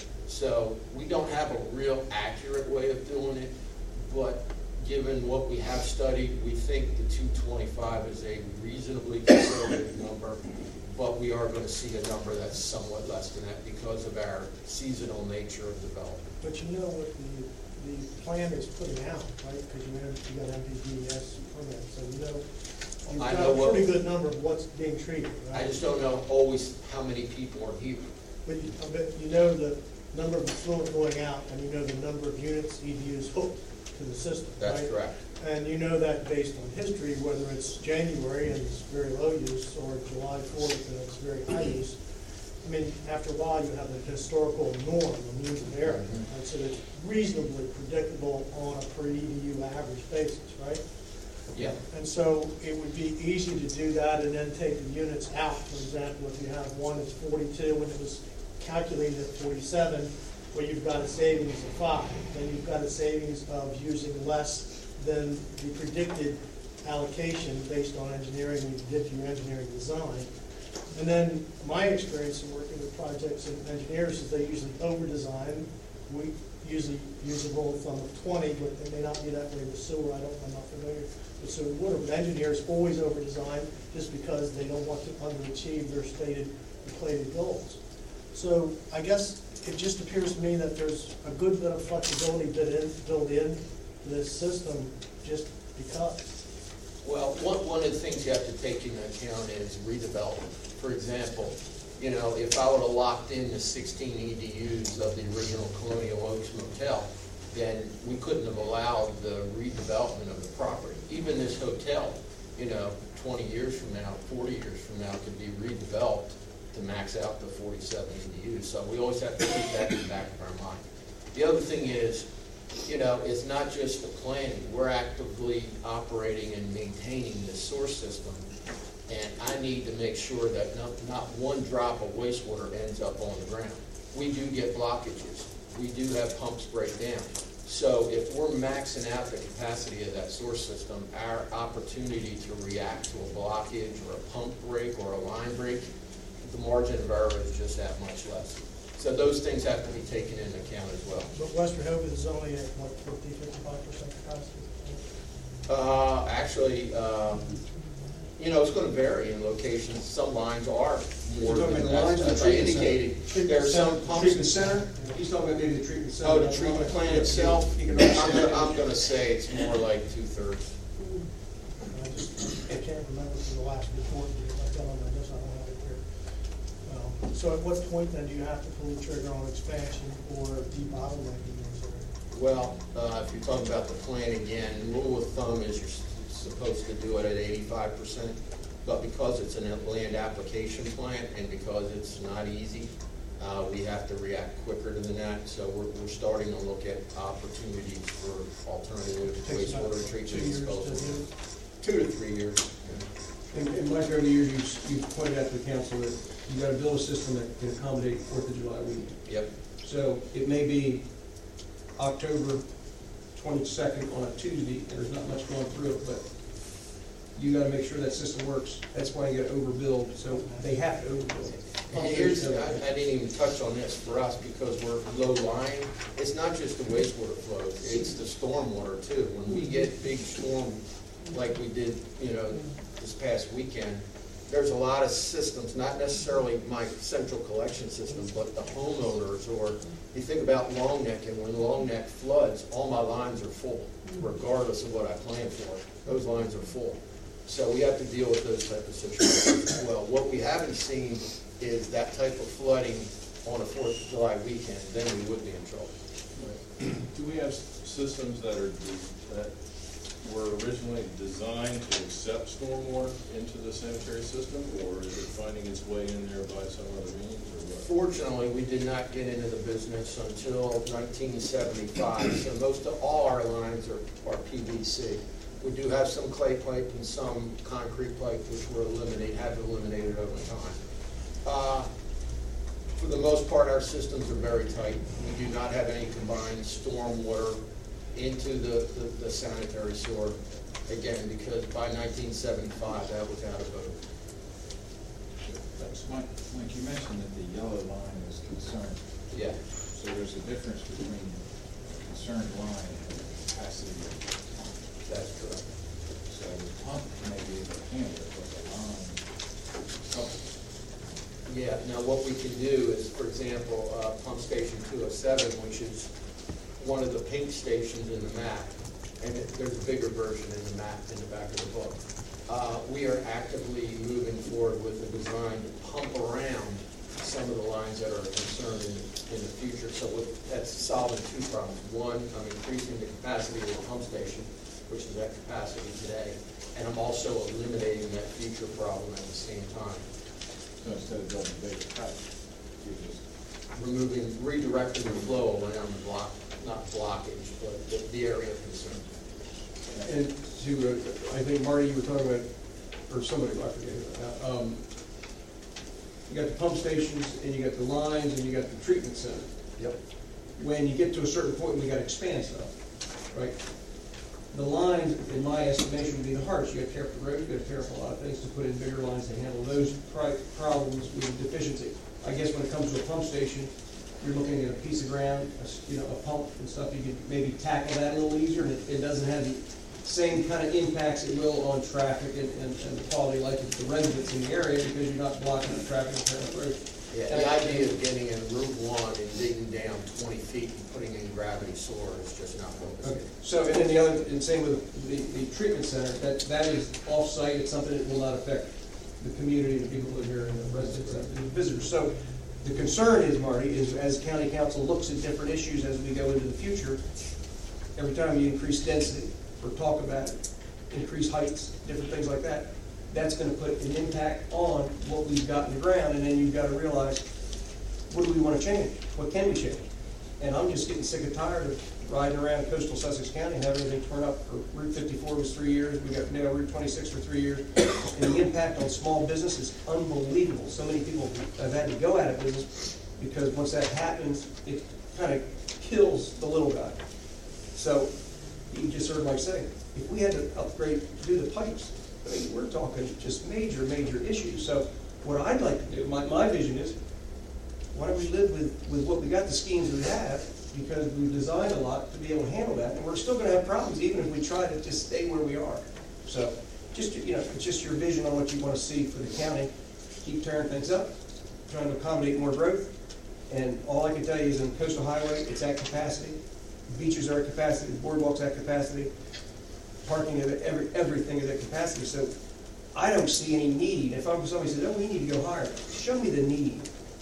So we don't have a real accurate way of doing it, but given what we have studied, we think the two twenty-five is a reasonably conservative number, but we are going to see a number that's somewhat less than that because of our seasonal nature of development. But you know what the, the plan is putting out, right? Because you know, you got M P D S permits, so you know, you've I got know a what- pretty good number of what's being treated, right? I just don't know always how many people are here. But you, I bet you know the number of affluent going out, and you know the number of units E D Us hooked to the system, right? That's correct. And you know that based on history, whether it's January and it's very low use, or July fourth and it's very high use. I mean, after a while, you have a historical norm, a means of error, Mhm. and so it's reasonably predictable on a per E D U average basis, right? Yeah. And so it would be easy to do that and then take the units out. For example, if you have one that's forty-two and it was calculated at forty-seven, well, you've got a savings of five. Then you've got a savings of using less than the predicted allocation based on engineering when you did your engineering design. And then my experience in working with projects and engineers is they usually over-design. We usually use a rule of thumb of twenty, but it may not be that way with sewer. I don't, I'm not familiar with sewer and water. But engineers always over-design just because they don't want to underachieve their stated equated goals. So I guess it just appears to me that there's a good bit of flexibility built in, built in to this system just because. Well, one, one of the things you have to take into account is redevelopment. For example, you know, if I would have locked in the sixteen E D Us of the original Colonial Oaks Motel, then we couldn't have allowed the redevelopment of the property. Even this hotel, you know, twenty years from now, forty years from now, could be redeveloped to max out the forty-seven E D Us. So we always have to keep that in the back of our mind. The other thing is, you know, it's not just the planning. We're actively operating and maintaining this source system, and I need to make sure that not, not one drop of wastewater ends up on the ground. We do get blockages, we do have pumps break down. So if we're maxing out the capacity of that source system, our opportunity to react to a blockage or a pump break or a line break, the margin of error is just that much less. So those things have to be taken into account as well. But West Rehoboth is only at, what, fifty, fifty-five percent capacity? Uh, actually, um, you know, it's gonna vary in locations. Some lines are more You're talking than about the lines that. or the As I treatment center? indicated, there are some pumps. Treatment center? He's talking about maybe the treatment center. Oh, the treatment plant itself, You I'm can gonna, understand. I'm gonna say it's more like two-thirds. I just, I can't remember from the last report, because I've done on this, I don't have it here. Um, So at what point then do you have to pull the trigger on expansion or debottlenecking those areas? Well, uh, if you're talking about the plant again, rule of thumb is you're s- supposed to do it at eighty-five percent. But because it's a land application plant and because it's not easy, uh, we have to react quicker than that. So we're, we're starting to look at opportunities for alternative Takes about wastewater two treatment years to disposal. do. Two to three years. And, and Mike, over the years, you've, you've pointed out to the council that you gotta build a system that can accommodate Fourth of July weekend. Yep. So it may be October twenty-second on a Tuesday, and there's not much going through it, but you gotta make sure that system works. That's why you gotta overbuild, so they have to overbuild. And here's, I, I didn't even touch on this for us because we're low lying. It's not just the wastewater flows, it's the stormwater too. When we get big storm like we did, you know, this past weekend, there's a lot of systems, not necessarily my central collection system, but the homeowners, or you think about Long Neck, and when Long Neck floods, all my lines are full, regardless of what I plan for. Those lines are full. So we have to deal with those type of situations as well. What we haven't seen is that type of flooding on a Fourth of July weekend, then we would be in trouble. Do we have s- systems that are, that were originally designed to accept stormwater into the sanitary system, or is it finding its way in there by some other means, or what? Fortunately, we did not get into the business until nineteen seventy-five, so most of all our lines are, are P V C. We do have some clay pipe and some concrete pipe, which we're eliminate, have eliminated over time. Uh, For the most part, our systems are very tight. We do not have any combined stormwater into the, the, the sanitary sewer, again, because by nineteen seventy-five, that was out of vote. Thanks. Mike, Mike, you mentioned that the yellow line is concerned. Yeah. So there's a difference between a concerned line and the capacity of the pump. That's correct. So the pump may be able to handle it, but the line suffers. Yeah, now what we can do is, for example, uh, pump station two oh seven, which is one of the pink stations in the map, and it- there's a bigger version in the map in the back of the book. Uh, we are actively moving forward with a design to pump around some of the lines that are concerned in, in the future. So with, that's solving two problems. One, I'm increasing the capacity of the pump station, which is at capacity today, and I'm also eliminating that future problem at the same time. So instead of building a bigger pipe, you just, Removing, redirecting the flow around the block, not blockage, but the, the area of concern. And to, uh, I think Marty, you were talking about, or somebody, I forget, uh, um, you got the pump stations, and you got the lines, and you got the treatment center. Yep. When you get to a certain point, we gotta expand stuff, right? The lines, in my estimation, would be the hardest. You gotta tear up the road, you gotta tear up a lot of things to put in bigger lines to handle those pri- problems with deficiency. I guess when it comes to a pump station, you're looking at a piece of ground, a s- you know, a pump and stuff, you could maybe tackle that a little easier, and it, it doesn't have the same kind of impacts it will on traffic and, and, and the quality of life of the residents in the area, because you're not blocking the traffic and tearing up the road. Yeah, the idea of getting in Route one and digging down twenty feet and putting in gravity sewer is just not what Okay, it's. so, and then the other, and same with the, the treatment center, that, that is off-site, it's something that will not affect the community, the people who live here, and the residents and the visitors. So the concern is, Marty, is as county council looks at different issues as we go into the future, every time you increase density, or talk about it, increase heights, different things like that, that's gonna put an impact on what we've got in the ground, and then you've gotta realize, what do we wanna change? What can we change? And I'm just getting sick and tired of riding around coastal Sussex County and having everything torn up. For Route fifty-four was three years, we got now Route twenty-six for three years. And the impact on small business is unbelievable. So many people have had to go out of business because once that happens, it kind of kills the little guy. So, you just heard Mike say, if we had to upgrade, do the pipes, I mean, we're talking just major, major issues. So, what I'd like to do, my, my vision is, why don't we live with, with what we got, the schemes we have, because we've designed a lot to be able to handle that, and we're still gonna have problems even if we try to just stay where we are. So, just, you know, it's just your vision on what you wanna see for the county. Keep tearing things up, trying to accommodate more growth, and all I can tell you is in Coastal Highway, it's at capacity. Beaches are at capacity, the boardwalk's at capacity, parking of it, every, everything is at capacity. So, I don't see any need. If I'm, somebody says, oh, we need to go higher, show me the need.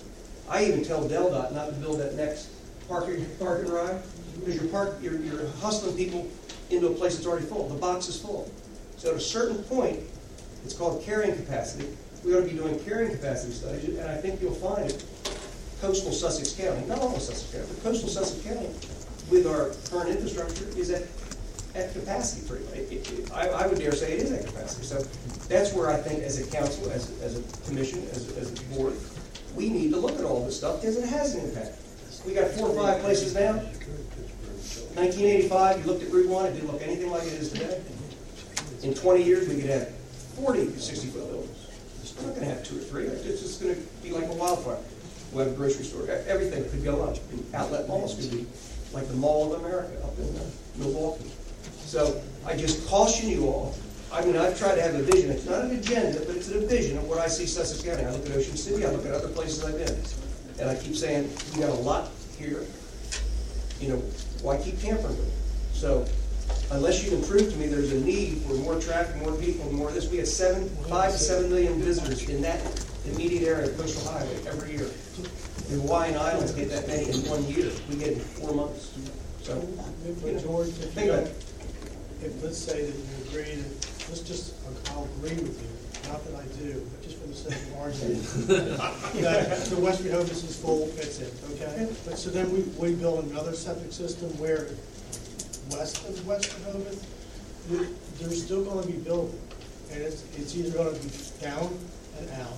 I even tell DelDOT not to build that next parking, park and ride, because you're, park, you're, you're hustling people into a place that's already full. The box is full. So at a certain point, it's called carrying capacity. We ought to be doing carrying capacity studies, and I think you'll find coastal Sussex County, not all of Sussex County, but coastal Sussex County, with our current infrastructure, is at, at capacity pretty much. It, it, it, I, I would dare say it is at capacity. So that's where I think as a council, as, as a commission, as, as a board, we need to look at all this stuff because it has an impact. We got four or five places now. nineteen eighty-five, you looked at Route one, it didn't look anything like it is today. In twenty years, we could have forty sixty-foot buildings. We're not going to have two or three. It's just going to be like a wildfire. We'll have a grocery store. Everything could go up. Outlet malls could be like the Mall of America up in uh, Milwaukee. So I just caution you all. I mean, I've tried to have a vision. It's not an agenda, but it's a vision of what I see Sussex County. I look at Ocean City. I look at other places I've been. And I keep saying, we got a lot here. You know, why keep tampering with it? So unless you can prove to me there's a need for more traffic, more people, more of this, we had seven, five to seven million visitors in that immediate area of Coastal Highway every year. The Hawaiian Islands get that many in one year. We get it in four months. So, you know, George, if think you, about it. if, let's say that you agree that, let's just, I'll agree with you, not that I do, but just for the sake of argument, that the West Rehoboth is full, fits it, okay? But so then we, we build another septic system where west of West Rehoboth, there- there's still gonna be building. And it's, it's either gonna be down and out,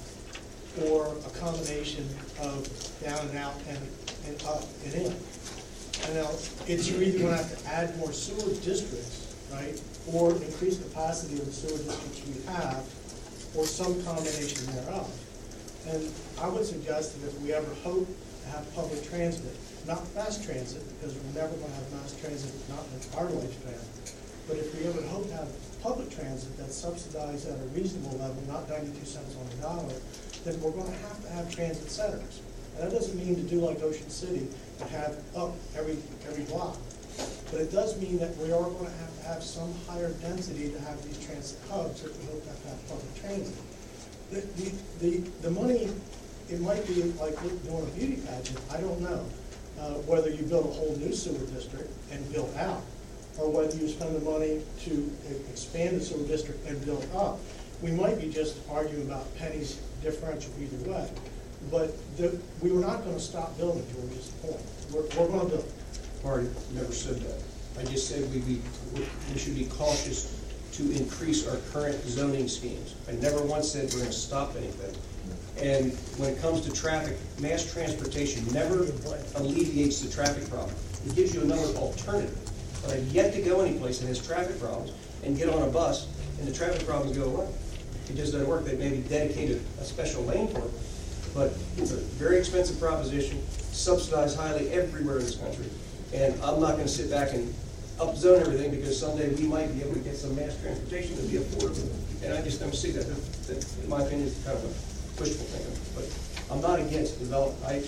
or a combination of down and out and, and up and in. And now, it's you're either gonna have to add more sewer districts, right? Or increase capacity of the sewer districts we have, or some combination thereof. And I would suggest that if we ever hope to have public transit, not mass transit, because we're never gonna have mass transit, not in our lifespan, but if we ever hope to have public transit that's subsidized at a reasonable level, not ninety-two cents on the dollar, then we're gonna have to have transit centers. And that doesn't mean to do like Ocean City and have up every, every block. But it does mean that we are gonna have to have some higher density to have these transit hubs if we hope to have public transit. The, the, the, the money, it might be like doing a beauty pageant, I don't know. Uh, whether you build a whole new sewer district and build out, or whether you spend the money to expand the sewer district and build up. We might be just arguing about pennies differential either way. But the, we were not going to stop building, George, is the point. We're, we're going to build. Marty never said that. I just said we be, we should be cautious to increase our current zoning schemes. I never once said we're going to stop anything. And when it comes to traffic, mass transportation never alleviates the traffic problem. It gives you another alternative. But I've yet to go anyplace that has traffic problems and get on a bus and the traffic problems go away. It just doesn't work. They maybe dedicated a special lane for it. But it's a very expensive proposition, subsidized highly everywhere in this country. And I'm not going to sit back and upzone everything because someday we might be able to get some mass transportation to be affordable. And I just don't see that. That, that in my opinion, is kind of a wishful thinking. But I'm not against development. I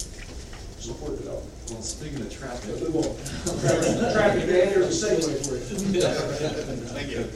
support development. Well, speaking of traffic. Let's move on. Traffic, man, there's a segue for you. Thank you.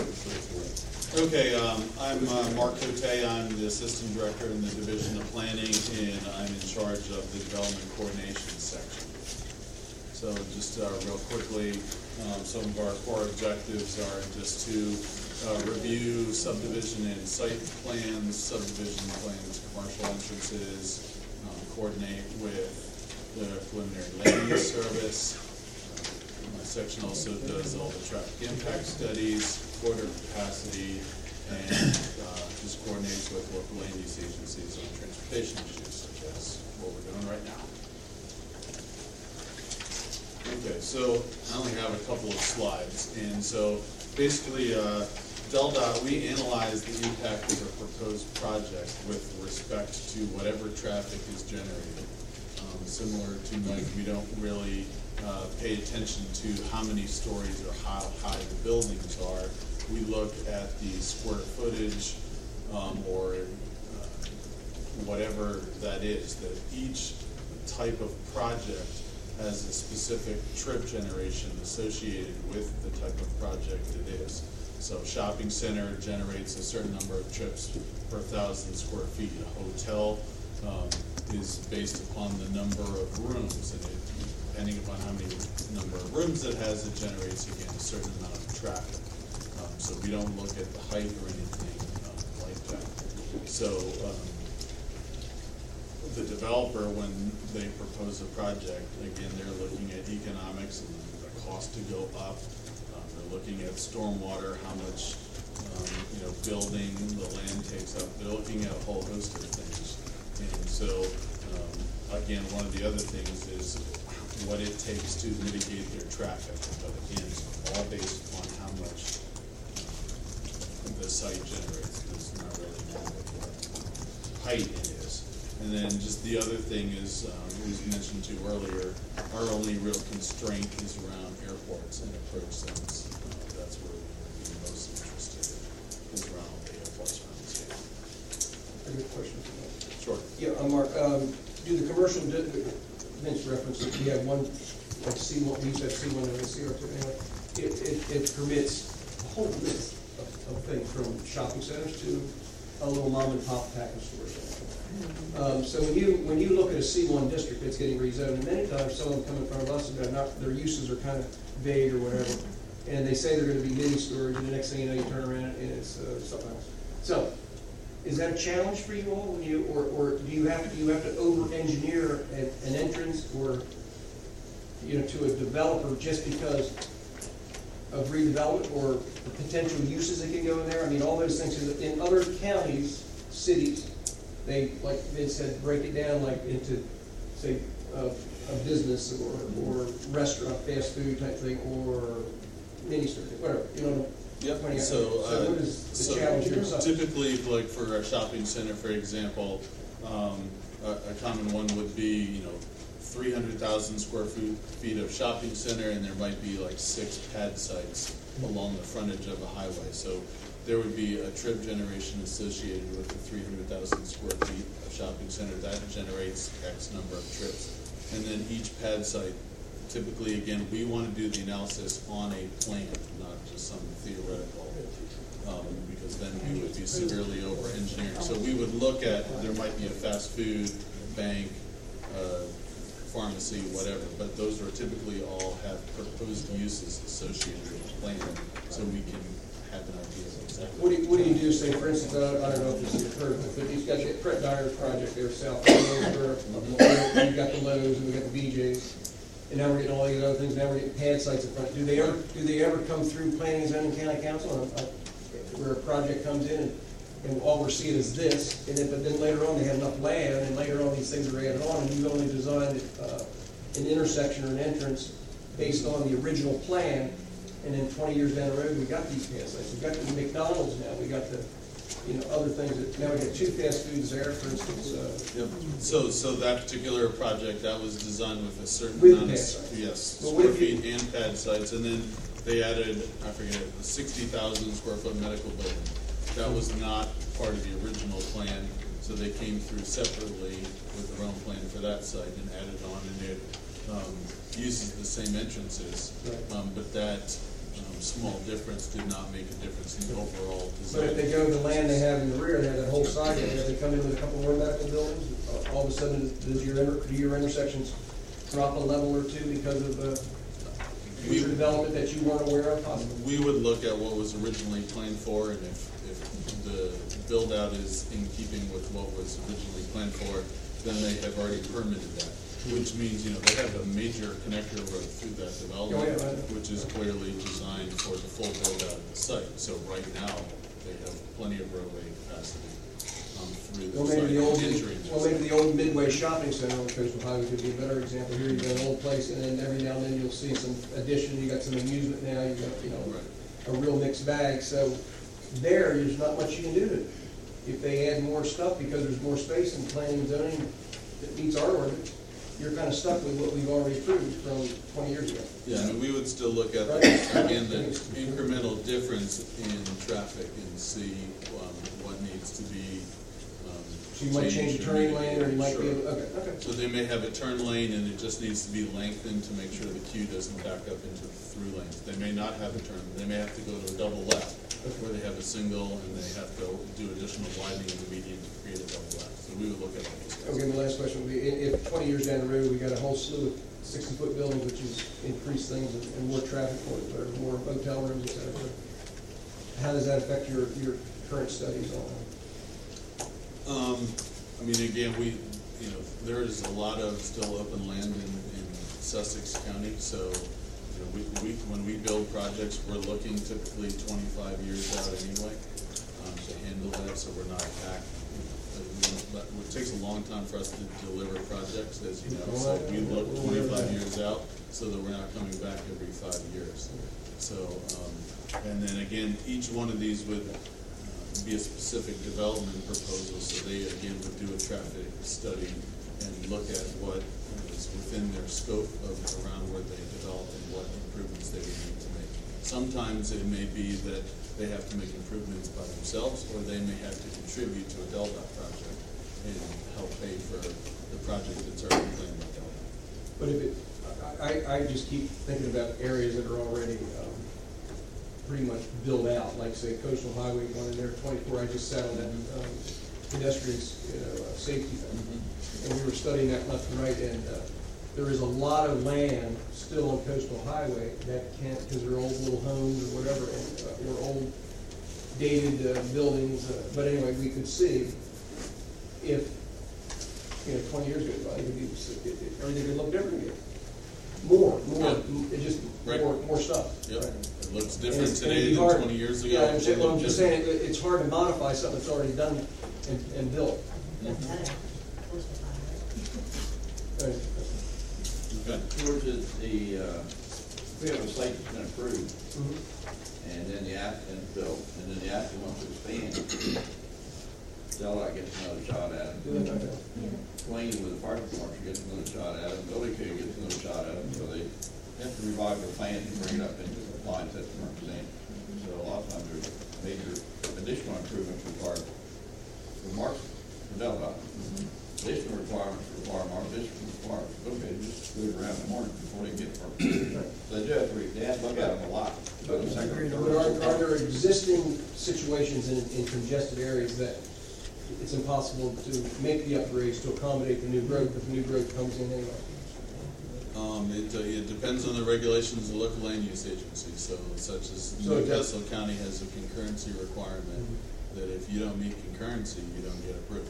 Okay, um, I'm uh, Mark Cote. I'm the Assistant Director in the Division of Planning, and I'm in charge of the Development Coordination section. So just uh, real quickly, um, some of our core objectives are just to uh, review subdivision and site plans, subdivision plans, commercial entrances, um, coordinate with the preliminary land use service. Uh, my section also does all the traffic impact studies, quarter capacity, and uh, just coordinates with local land use agencies on transportation issues such as what we're doing right now. Okay, so I only have a couple of slides, and so basically, uh, DelDOT, we analyze the impact of a proposed project with respect to whatever traffic is generated. Um, similar to Mike, we don't really uh, pay attention to how many stories or how high the buildings are. We look at the square footage um, or uh, whatever that is, that each type of project has a specific trip generation associated with the type of project it is. So shopping center generates a certain number of trips per thousand square feet. A hotel um, is based upon the number of rooms, and it, depending upon how many number of rooms it has, it generates again a certain amount of traffic. Um, so we don't look at the height or anything um, like that. So um, the developer, when they propose a project, again, they're looking at economics and the cost to go up. Um, they're looking at stormwater, how much um, you know building the land takes up. They're looking at a whole host of things. And so, um, again, one of the other things is what it takes to mitigate their traffic. But again, it's all based on how much um, the site generates. It's not really matter what height it is. And then just the other thing is, um, it was mentioned to earlier, our only real constraint is around airports and approach zones. Uh, that's where we would be most interested in, is around the airports around the state. A good question. Sure. Yeah, uh, Mark, um, do the commercial, di- Vince referenced that we have one, like C one, we used to have C one and C R two, anyway. It, it, it permits a whole list of, of things, from shopping centers to a little mom and pop package store. Um, so when you when you look at a C one district that's getting rezoned, and many times someone come in front of us and they're not, their uses are kind of vague or whatever, and they say they're going to be mini storage, and the next thing you know, you turn around and it's uh, something else. So, is that a challenge for you all when you, or, or do you have to do you have to over-engineer an, an entrance or you know to a developer just because of redevelopment or the potential uses that can go in there? I mean, all those things in other counties, cities. They, like Vince said, break it down like into, say, a, a business or, or restaurant, fast food type thing, or mini store, whatever, you know. Yep. So, So, uh, so what is the so challenge here? typically, like for a shopping center, for example, um, a, a common one would be, you know, three hundred thousand square feet, feet of shopping center, and there might be like six pad sites along the frontage of a highway. So there would be a trip generation associated with the three hundred thousand square feet of shopping center. That generates X number of trips. And then each pad site, typically, again, we want to do the analysis on a plan, not just some theoretical, um, because then we would be severely over-engineering. So we would look at, there might be a fast food, bank, uh, pharmacy, whatever, but those are typically all have proposed uses associated with the plan, so we can have an idea of exactly. What do you, what do you do, say, for instance, I don't, I don't know if this has occurred, but you've got the Brett Dyer's project there south of Millersburg, you've got the Lowe's, and we've got the B J's, and now we're getting all these other things, now we're getting pad sites in front. Do they ever, do they ever come through planning and zoning county council, and, uh, where a project comes in, and, and all we're seeing is this, and then, but then later on, they have enough land, and later on, these things are added on, and you've only designed, uh, an intersection or an entrance based on the original plan, and then twenty years down the road, we got these pad sites. We've got the McDonald's now. We got the, you know, other things. That, now we got two fast foods there, for instance. Uh, Yep. So, so that particular project, that was designed with a certain With amount of, pad sites. yes, But square what if you- feet and pad sites, and then they added, I forget, a sixty thousand square foot medical building. That was not part of the original plan, so they came through separately with their own plan for that site and added on, and it um, uses the same entrances, um, but that Um, small difference did not make a difference in the overall design. but if they go to the land they have in the rear, they have that whole side there, they come in with a couple more medical buildings, uh, all of a sudden, does your, inter- do your intersections drop a level or two because of uh, future development that you weren't aware of possibly? We would look at what was originally planned for, and if, if the build-out is in keeping with what was originally planned for, then they have already permitted that. Which means, you know, they have a major connector road through that development, Oh, yeah, right. which is clearly designed for the full build-out of the site. So right now, they have plenty of roadway capacity um, through Well, maybe the old, injuries. well, maybe the old Midway Shopping Center on Coastal Highway could be a better example. Here you got an old place, and then every now and then you'll see some addition, you got some amusement now, you got, you know, Right. a real mixed bag. So there, there's not much you can do to it. If they add more stuff because there's more space in planning and zoning that meets our ordinance, you're kind of stuck with what we've already approved from twenty years ago. Yeah, I mean, we would still look at, Right. the- again, the incremental difference in traffic and see um, what needs to be um, So you might change the turning lane, or you might be, Sure. able- okay, okay. So they may have a turn lane and it just needs to be lengthened to make sure the queue doesn't back up into the through lanes. They may not have a turn, they may have to go to a double left, where they have a single and they have to do additional widening of the median to create a double left. So we would look at all those things. Okay, my last question would be, i- if twenty years down the road, we got a whole slew of sixty-foot buildings, which is increased things and and more traffic for it, or more hotel rooms, et cetera, how does that affect your, your current studies on it? Um, I mean, again, we, you know, there is a lot of still open land in, in Sussex County, so, you know, we, we, when we build projects, we're looking typically twenty-five years out anyway, um, to handle that, so we're not back. But it takes a long time for us to deliver projects, as you know, so we look twenty-five years out, so that we're not coming back every five years. So, um, and then again, each one of these would uh, be a specific development proposal, so they again would do a traffic study and look at what is within their scope of around where they develop and what improvements they would need to make. Sometimes it may be that they have to make improvements by themselves, or they may have to contribute to a DELDOT project and help pay for the project that's already planned by DELDOT. But if it, I, I just keep thinking about areas that are already, um, pretty much built out, like say Coastal Highway, one in there, twenty-four, I just sat on that, um, pedestrian, you know, uh, safety thing. And we were studying that left and right, and, uh, there is a lot of land still on Coastal Highway that can't, because they're old little homes or whatever, and, uh, or old dated, uh, buildings, uh, but anyway, we could see if, you know, twenty years ago, I think it was, it, it, everything would look different again. More, more, it just, Right. more, more stuff. Yep, Right. it looks And different it's- and today it'd be than hard- twenty years ago. Yeah, I'm saying, well, I'm It'll just look saying, it, it's hard to modify something that's already done and, and built. Right. Okay. George, is the, uh, we have a site that's been approved, Mhm. and then the applicant built, and then the applicant wants to expand. DELDOT gets another shot at it. Do that, okay. Wayne with the fire department gets another shot at it, Billy Kay gets another shot at it, so they have to revive their plan and bring it up into compliance at the percent. So a lot of times there's major additional improvements required for Mark, for DELDOT. Additional requirements require Mark, additional requirements, okay, just do it around the morning before they get for. So they do have to, re- they have to look at them a lot. But the second or But are, third- are there existing situations in, in congested areas that it's impossible to make the upgrades to accommodate the new growth, if the new growth comes in anyway? Um, it, uh, it depends on the regulations of the local land use agency, so such as So it does- Newcastle County has a concurrency requirement that if you don't meet concurrency, you don't get approved.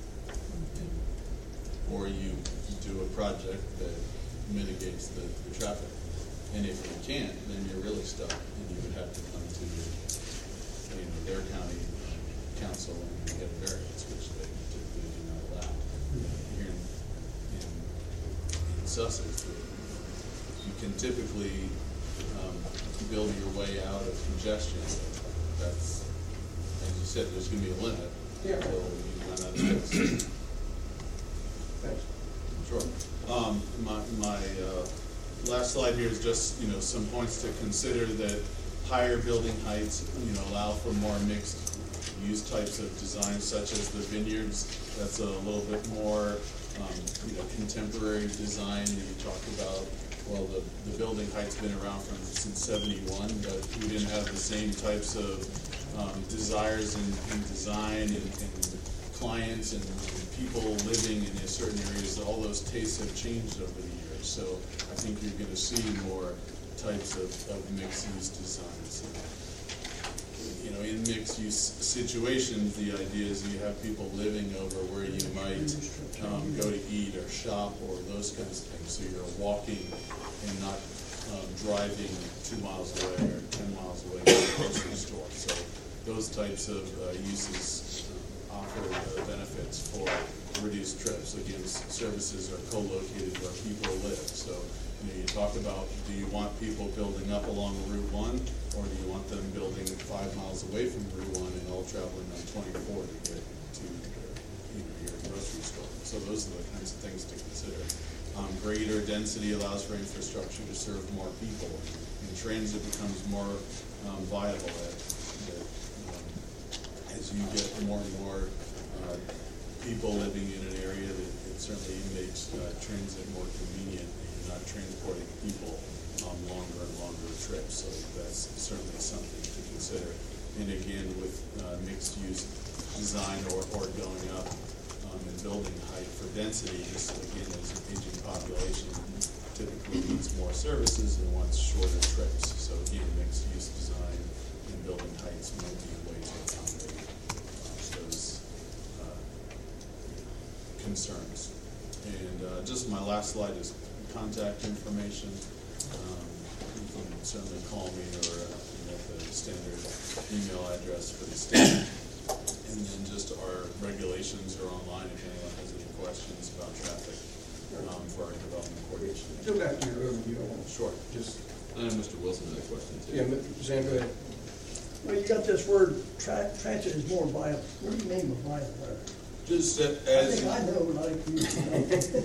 Or you do a project that mitigates the, the traffic. And if you can't, then you're really stuck, and you would have to come to, you know, their county um, council and get a variance, which they typically do not allow. Here in, in in Sussex, you can typically um, build your way out of congestion. That's, as you said, there's gonna be a limit. Yeah. Until you run out of space. Thanks. Sure. Um, my, my, uh, last slide here is just, you know, some points to consider that higher building heights, you know, allow for more mixed use types of designs, such as the vineyards. That's a little bit more, um, you know, contemporary design. You talked about, well, the, the building height's been around from, since seventy-one, but we didn't have the same types of, um, desires in, in design and, and clients and people living in certain areas. All those tastes have changed over the years. So I think you're going to see more types of, of mixed-use designs. You know, in mixed-use situations, the idea is you have people living over where you might um, go to eat or shop or those kinds of things. So you're walking and not um, driving two miles away or ten miles away to the grocery store. So those types of uh, uses um, offer uh, benefits reduce trips. Again, s- services are co-located where people live. So, you know, you talk about, do you want people building up along Route one, or do you want them building five miles away from Route one and all traveling on twenty-four to get to, you know, your grocery store? So those are the kinds of things to consider. Um, greater density allows for infrastructure to serve more people, and transit becomes more um, viable at, at, um, as you get more and more uh, people living in an area. That it certainly makes uh, transit more convenient, and you're not transporting people um, longer and longer trips. So that's certainly something to consider. And again, with uh, mixed use design or, or going up um, in building height for density, just again, as an aging population typically needs more services and wants shorter trips. So again, mixed use design and building heights might be a way to accommodate uh, those uh, concerns. And uh, just my last slide is contact information. Um, you can certainly call me or uh, at the standard email address for the state. And then just our regulations are online if anyone has any questions about traffic um, for our development coordination. Go back to your overview. Sure. Just, I know Mister Wilson had a question too. yeah, Sam, go ahead. Well, you got this word, tra- transit is more viable. What do you mean by viable? Just uh, I as think I know, like you know.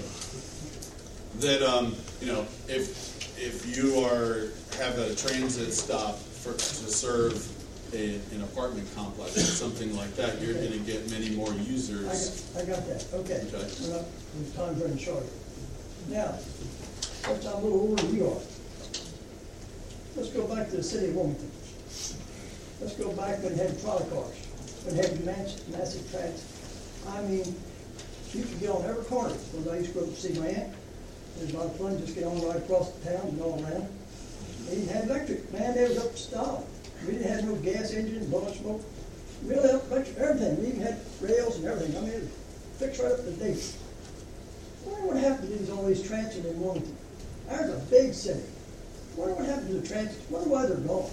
that, um, you know, if if you are have a transit stop for to serve a, an apartment complex or something like that, you're going to get many more I users. got, I got that, okay. Okay. We're not, the time's running short. Now, since I'm a little older than you are, let's go back to the city of Wilmington. Let's go back when they had trolley cars, when they had massive, massive tracks. I mean, you could get on every corner. When I used to go to see my aunt, it was a lot of fun, just get on right across the town and all around. They didn't have electric, man, they was up to style. We didn't have no gas engine, blowing smoke. Really up electric, everything. We even had rails and everything. I mean, it was fixed right up to date. Wonder what happened to these, all these transit in Wilmington? There's a big city. Wonder what happened to the transit? Wonder why they're gone.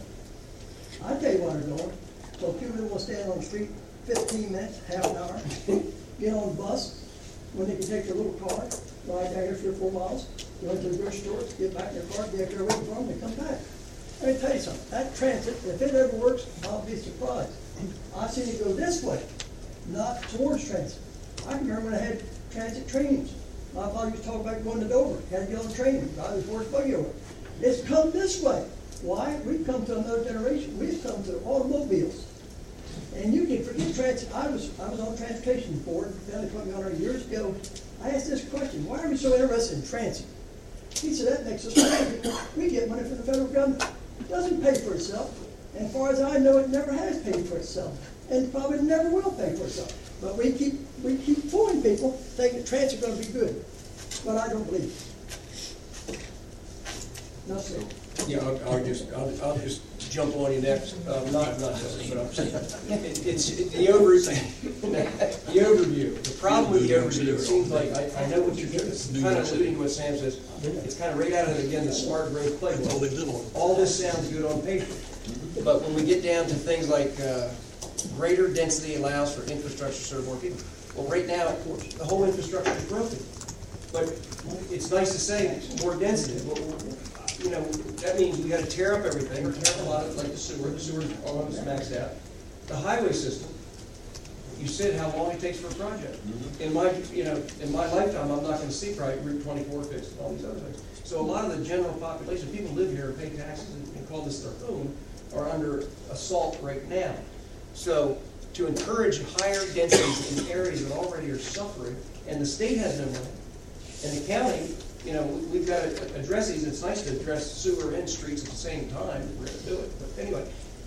I tell you why they're gone. So people don't want to stand on the street fifteen minutes, half an hour, get on the bus, when they can take their little car, ride down here three or four miles, go into the grocery store, get back in their car, get their waiting for them, and come back. Let me tell you something, that transit, if it ever works, I'll be surprised. I've seen it go this way, not towards transit. I can remember when I had transit trainings. My father used to talk about going to Dover, had to get on the train, I was towards buggy over. It's come this way. Why? We've come to another generation. We've come to automobiles. And you can forget transit. I was I was on the transportation board, family put me on there years ago. I asked this question, why are we so interested in transit? He said, that makes us money. We get money from the federal government. It doesn't pay for itself. And as far as I know, it never has paid for itself. And probably never will pay for itself. But we keep we keep fooling people, thinking that transit's going to be good. But I don't believe it. No, sir. Yeah, I'll, I'll just, I'll, I'll just jump on you next. Uh, not, not just, but I'm saying, it, it's it, the over, the overview. The problem with the overview, it seems like, I, I know what you're doing, it's kind of alluding to what Sam says. It's kind of right out of, again, the smart growth playbook. All this sounds good on paper. But when we get down to things like, uh, greater density allows for infrastructure to serve more people. Well, right now, of course, the whole infrastructure is broken. But it's nice to say more density. Well, you know, that means we got to tear up everything, or tear up a lot of, like the sewer. The sewer's almost maxed out. The highway system. You said how long it takes for a project. Mm-hmm. In my, you know, in my lifetime, I'm not going to see probably Route twenty-four fixed and all these other things. So a lot of the general population, people live here and pay taxes and, and call this their home, are under assault right now. So to encourage higher densities in areas that already are suffering, and the state has no money, and the county, you know, we've got to address these. It's nice to address sewer and streets at the same time if we're going to do it. But anyway,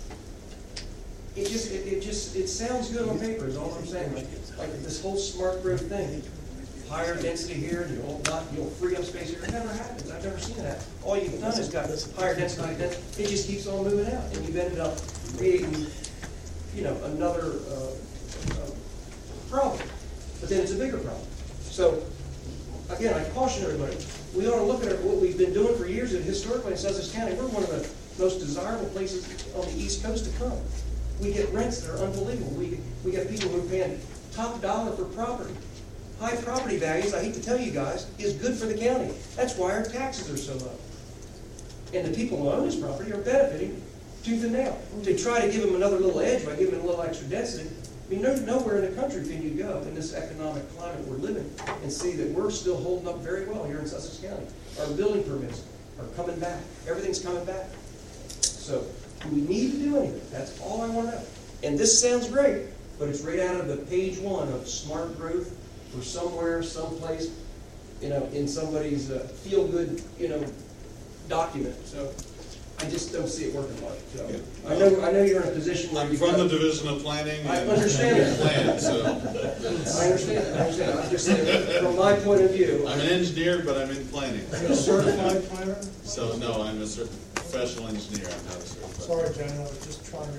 it just, it, it just, it sounds good on paper is all I'm saying. Like, like this whole smart growth thing, higher density here, and you'll not, you'll free up space here. It never happens. I've never seen that. All you've done is got higher density, higher density. It just keeps on moving out, and you've ended up creating, you know, another uh, uh, problem. But then it's a bigger problem. So. Again, I caution everybody, we ought to look at what we've been doing for years. And historically in Sussex County, we're one of the most desirable places on the East Coast to come. We get rents that are unbelievable. We, we get people who are paying top dollar for property. high property values, I hate to tell you guys, is good for the county. That's why our taxes are so low. And the people who own this property are benefiting tooth and nail. To try to give them another little edge by giving them a little extra density, I mean, no, nowhere in the country can you go in this economic climate we're living and see that we're still holding up very well here in Sussex County. Our building permits are coming back. Everything's coming back. So, do we need to do anything? That's all I want to know. And this sounds great, but it's right out of the page one of smart growth or somewhere, someplace, you know, in somebody's uh, feel-good, you know, document. So, I just don't see it working, Mark. So, I know, I know you're in a position where I'm you've from got- the Division of Planning. I and- understand and that. Plan, so. I understand, I understand. I'm just saying, from my point of view. I'm an engineer, but I'm in planning. Are you a certified planner? So, no, I'm a cer- professional engineer, I'm not a certified. Sorry, Jen, I was just trying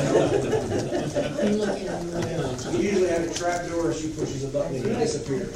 to. We usually have a trap door, she pushes a button, and it disappears.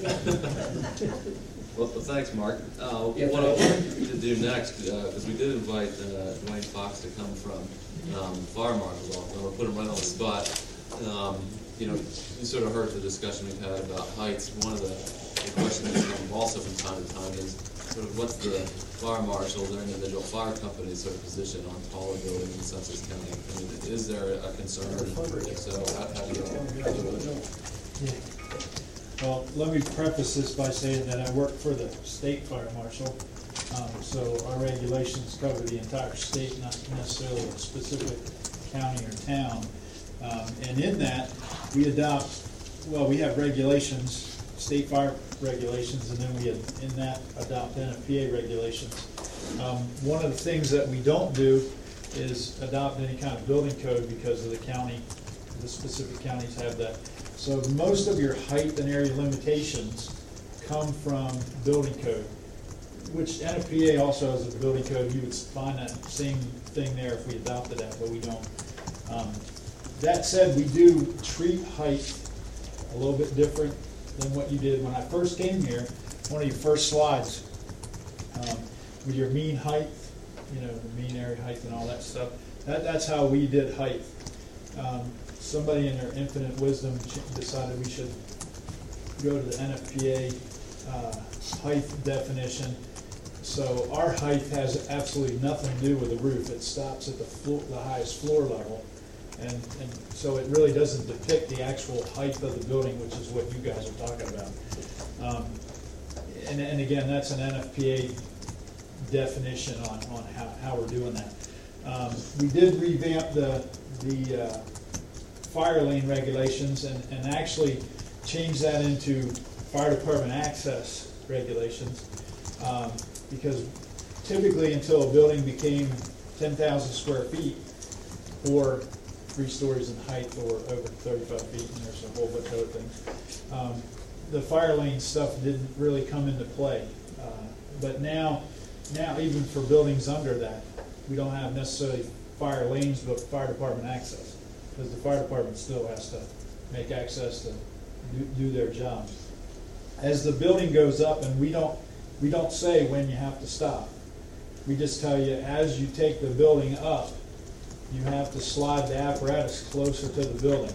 Well, well, thanks, Mark. Uh, Yeah, what I thank you. wanted to do next, because we did invite uh, Dwayne Fox to come from um, Fire Marshal's office, and we'll put him right on the spot. Um, you know, you sort of heard the discussion we've had about heights. One of the, the questions that come also from time to time is sort of what's the fire marshal, their individual fire company's sort of position on taller buildings in Sussex County? I mean, is there a concern? If so, how, how do you how do you do it? Well, let me preface this by saying that I work for the state fire marshal, um, so our regulations cover the entire state, not necessarily a specific county or town. Um, and in that, we adopt, well, we have regulations, state fire regulations, and then we, in that, adopt N F P A regulations. Um, one of the things that we don't do is adopt any kind of building code because of the county, the specific counties have that. So most of your height and area limitations come from building code, which N F P A also has a building code. You would find that same thing there if we adopted that, but we don't. Um, that said, we do treat height a little bit different than what you did when I first came here. One of your first slides um, with your mean height, you know, the mean area height and all that stuff. That, that's how we did height. Um, somebody in their infinite wisdom decided we should go to the N F P A uh, height definition. So our height has absolutely nothing to do with the roof. It stops at the floor, the highest floor level. And, and so it really doesn't depict the actual height of the building, which is what you guys are talking about. Um, and, and again, that's an N F P A definition on, on how, how we're doing that. Um, we did revamp the, the uh, fire lane regulations and, and actually change that into fire department access regulations. Um, because typically until a building became ten thousand square feet or three stories in height or over thirty-five feet, and there's a whole bunch of other things, um, the fire lane stuff didn't really come into play. Uh, but now, now even for buildings under that, we don't have necessarily fire lanes, but fire department access, because the fire department still has to make access to do, do their jobs. As the building goes up, and we don't, we don't say when you have to stop. We just tell you as you take the building up, you have to slide the apparatus closer to the building.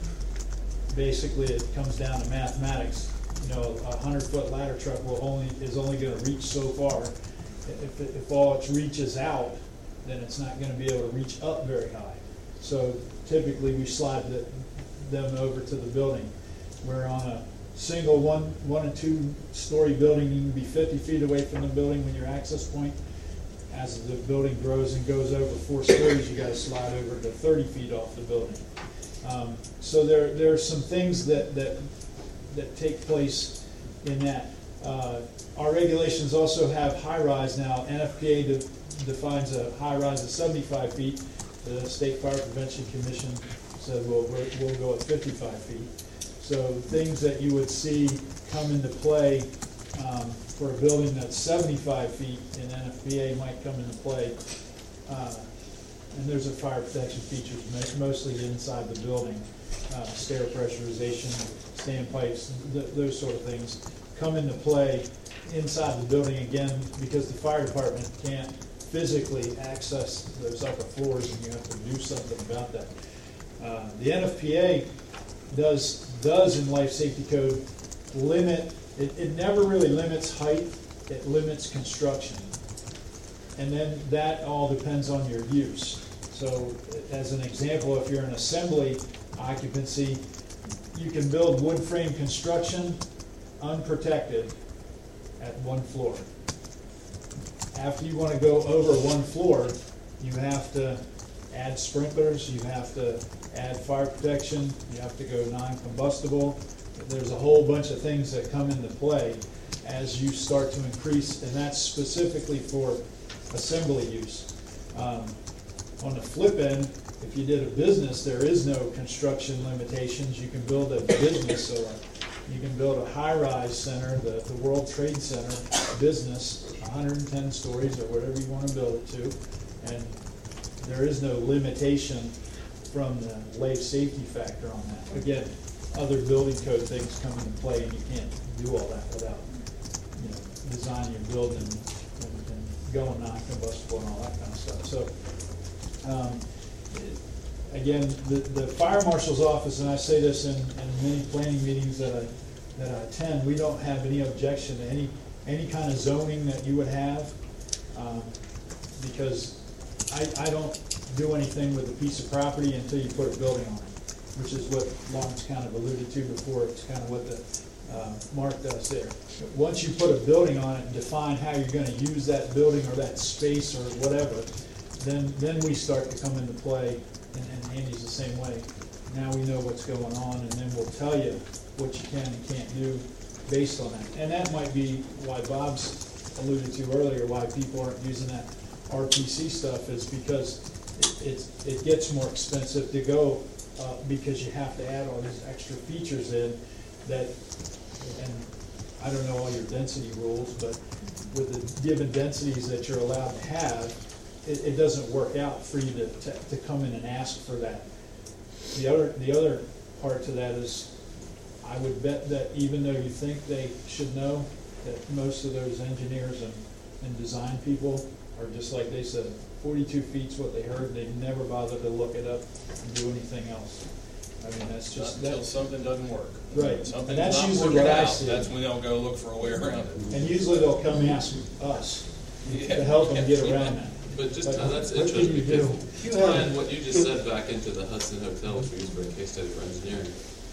Basically, it comes down to mathematics. You know, a hundred-foot ladder truck will only is only going to reach so far. If, if all its reaches out, then it's not going to be able to reach up very high. So typically, we slide the, them over to the building. We're on a single one, one and two story building. You can be fifty feet away from the building when your access point. As the building grows and goes over four stories, you got to slide over to thirty feet off the building. Um, so there, there are some things that that that take place in that. Uh, our regulations also have high rise now. N F P A de defines a high rise at seventy-five feet. The State Fire Prevention Commission said, well, we're, we'll go at fifty-five feet. So things that you would see come into play um, for a building that's seventy-five feet in N F P A might come into play. Uh, and there's a fire protection features, mostly inside the building, uh, stair pressurization, standpipes, th those sort of things come into play inside the building again because the fire department can't physically access those upper floors and you have to do something about that. Uh, the N F P A does, does in Life Safety Code limit, it, it never really limits height, it limits construction. And then that all depends on your use. So as an example, if you're an assembly occupancy, you can build wood frame construction unprotected at one floor. After you want to go over one floor, you have to add sprinklers, you have to add fire protection, you have to go non-combustible. There's a whole bunch of things that come into play as you start to increase, and that's specifically for assembly use. Um, on the flip end, if you did a business, there is no construction limitations. You can build a business, or you can build a high-rise center, the, the World Trade Center business, one hundred ten stories or whatever you want to build it to, and there is no limitation from the life safety factor on that. Again, other building code things come into play, and you can't do all that without, you know, designing your building and, and, and going non-combustible and all that kind of stuff. So, um, again, the, the fire marshal's office, and I say this in, in many planning meetings that I that I attend, we don't have any objection to any any kind of zoning that you would have, um, because I, I don't do anything with a piece of property until you put a building on it, which is what Lawrence kind of alluded to before. It's kind of what the uh, Mark does there. Once you put a building on it and define how you're going to use that building or that space or whatever, then then we start to come into play, and, and Andy's the same way. Now we know what's going on, and then we'll tell you what you can and can't do based on that. And that might be why Bob's alluded to earlier, why people aren't using that R P C stuff, is because it, it, it gets more expensive to go uh, because you have to add all these extra features in that, and I don't know all your density rules, but with the given densities that you're allowed to have, it, it doesn't work out for you to, to, to come in and ask for that. The other, the other part to that is, I would bet that even though you think they should know, that most of those engineers and, and design people are just like they said, forty-two feet's what they heard. They never bothered to look it up and do anything else. I mean, that's just Not until that, something doesn't work. Right. Something's And that's not usually working what I out. see. That's when they'll go look for a way around it. and usually they'll come ask us Yeah. to help them get around that. But just, But uh, that's what can interesting, you because do? tying what you just said back into the Hudson Hotel, which we used for a case study for engineering.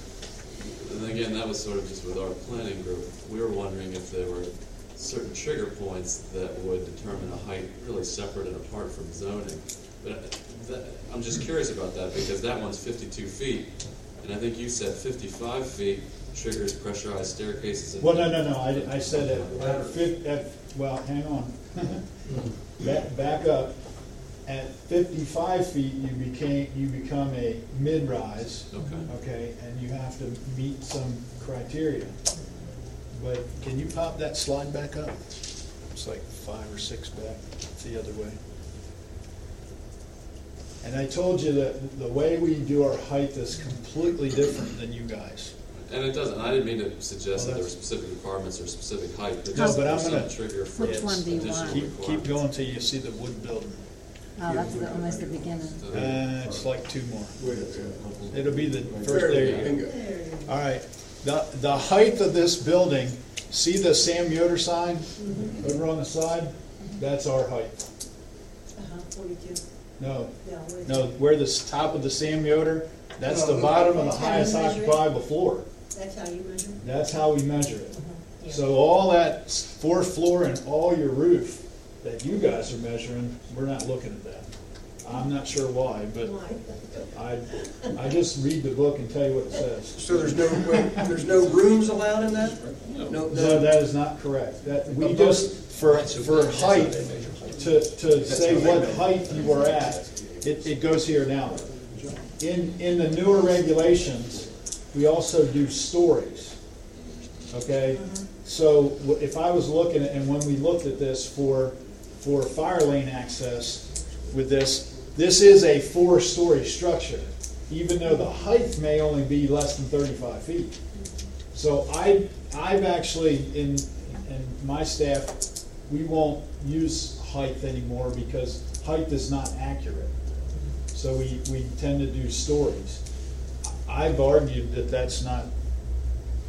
And again, that was sort of just with our planning group. We were wondering if there were certain trigger points that would determine a height really separate and apart from zoning. But that, I'm just curious about that, because that one's fifty-two feet, and I think you said fifty-five feet triggers pressurized staircases. And Well, no, no, no, I, I said at, at fif, at, well, hang on. Back, back up. At fifty-five feet, you became, you become a mid-rise. Okay. Okay, and you have to meet some criteria. But can you pop that slide back up? It's like five or six back, it's the other way. And I told you that the way we do our height is completely different than you guys. And it doesn't, I didn't mean to suggest Well, that there were that's- specific requirements or specific height, but No, just but I'm there's some gonna- trigger for Which one do you additional want? Keep, keep requirements. going till you see the wood building. Oh, that's the, almost the beginning. Uh, it's like two more. It'll be the first, there you go. All right, the, the height of this building, see the Sam Yoder sign over on the side? That's our height. Uh-huh, forty-two. No, Yeah, what is no, it? where the s- top of the Sam Yoder, that's the bottom of the That's how you highest measure it? occupiable floor. That's how you measure it? That's how we measure it. Yeah. So all that s- fourth floor and all your roof that you guys are measuring, we're not looking at that. I'm not sure why, but Why? I, I just read the book and tell you what it says. So there's no, wait, there's no rooms allowed in that? No, No, no. that is not correct. That, we just, for, for height, to, to say what height you are at, it, it goes here now. In, in the newer regulations, we also do stories, okay? So wh- if I was looking at, and when we looked at this for, for fire lane access with this, this is a four-story structure, even though the height may only be less than thirty-five feet. So I, I've actually, in, in my staff, we won't use height anymore because height is not accurate. So we, we tend to do stories. I've argued that that's not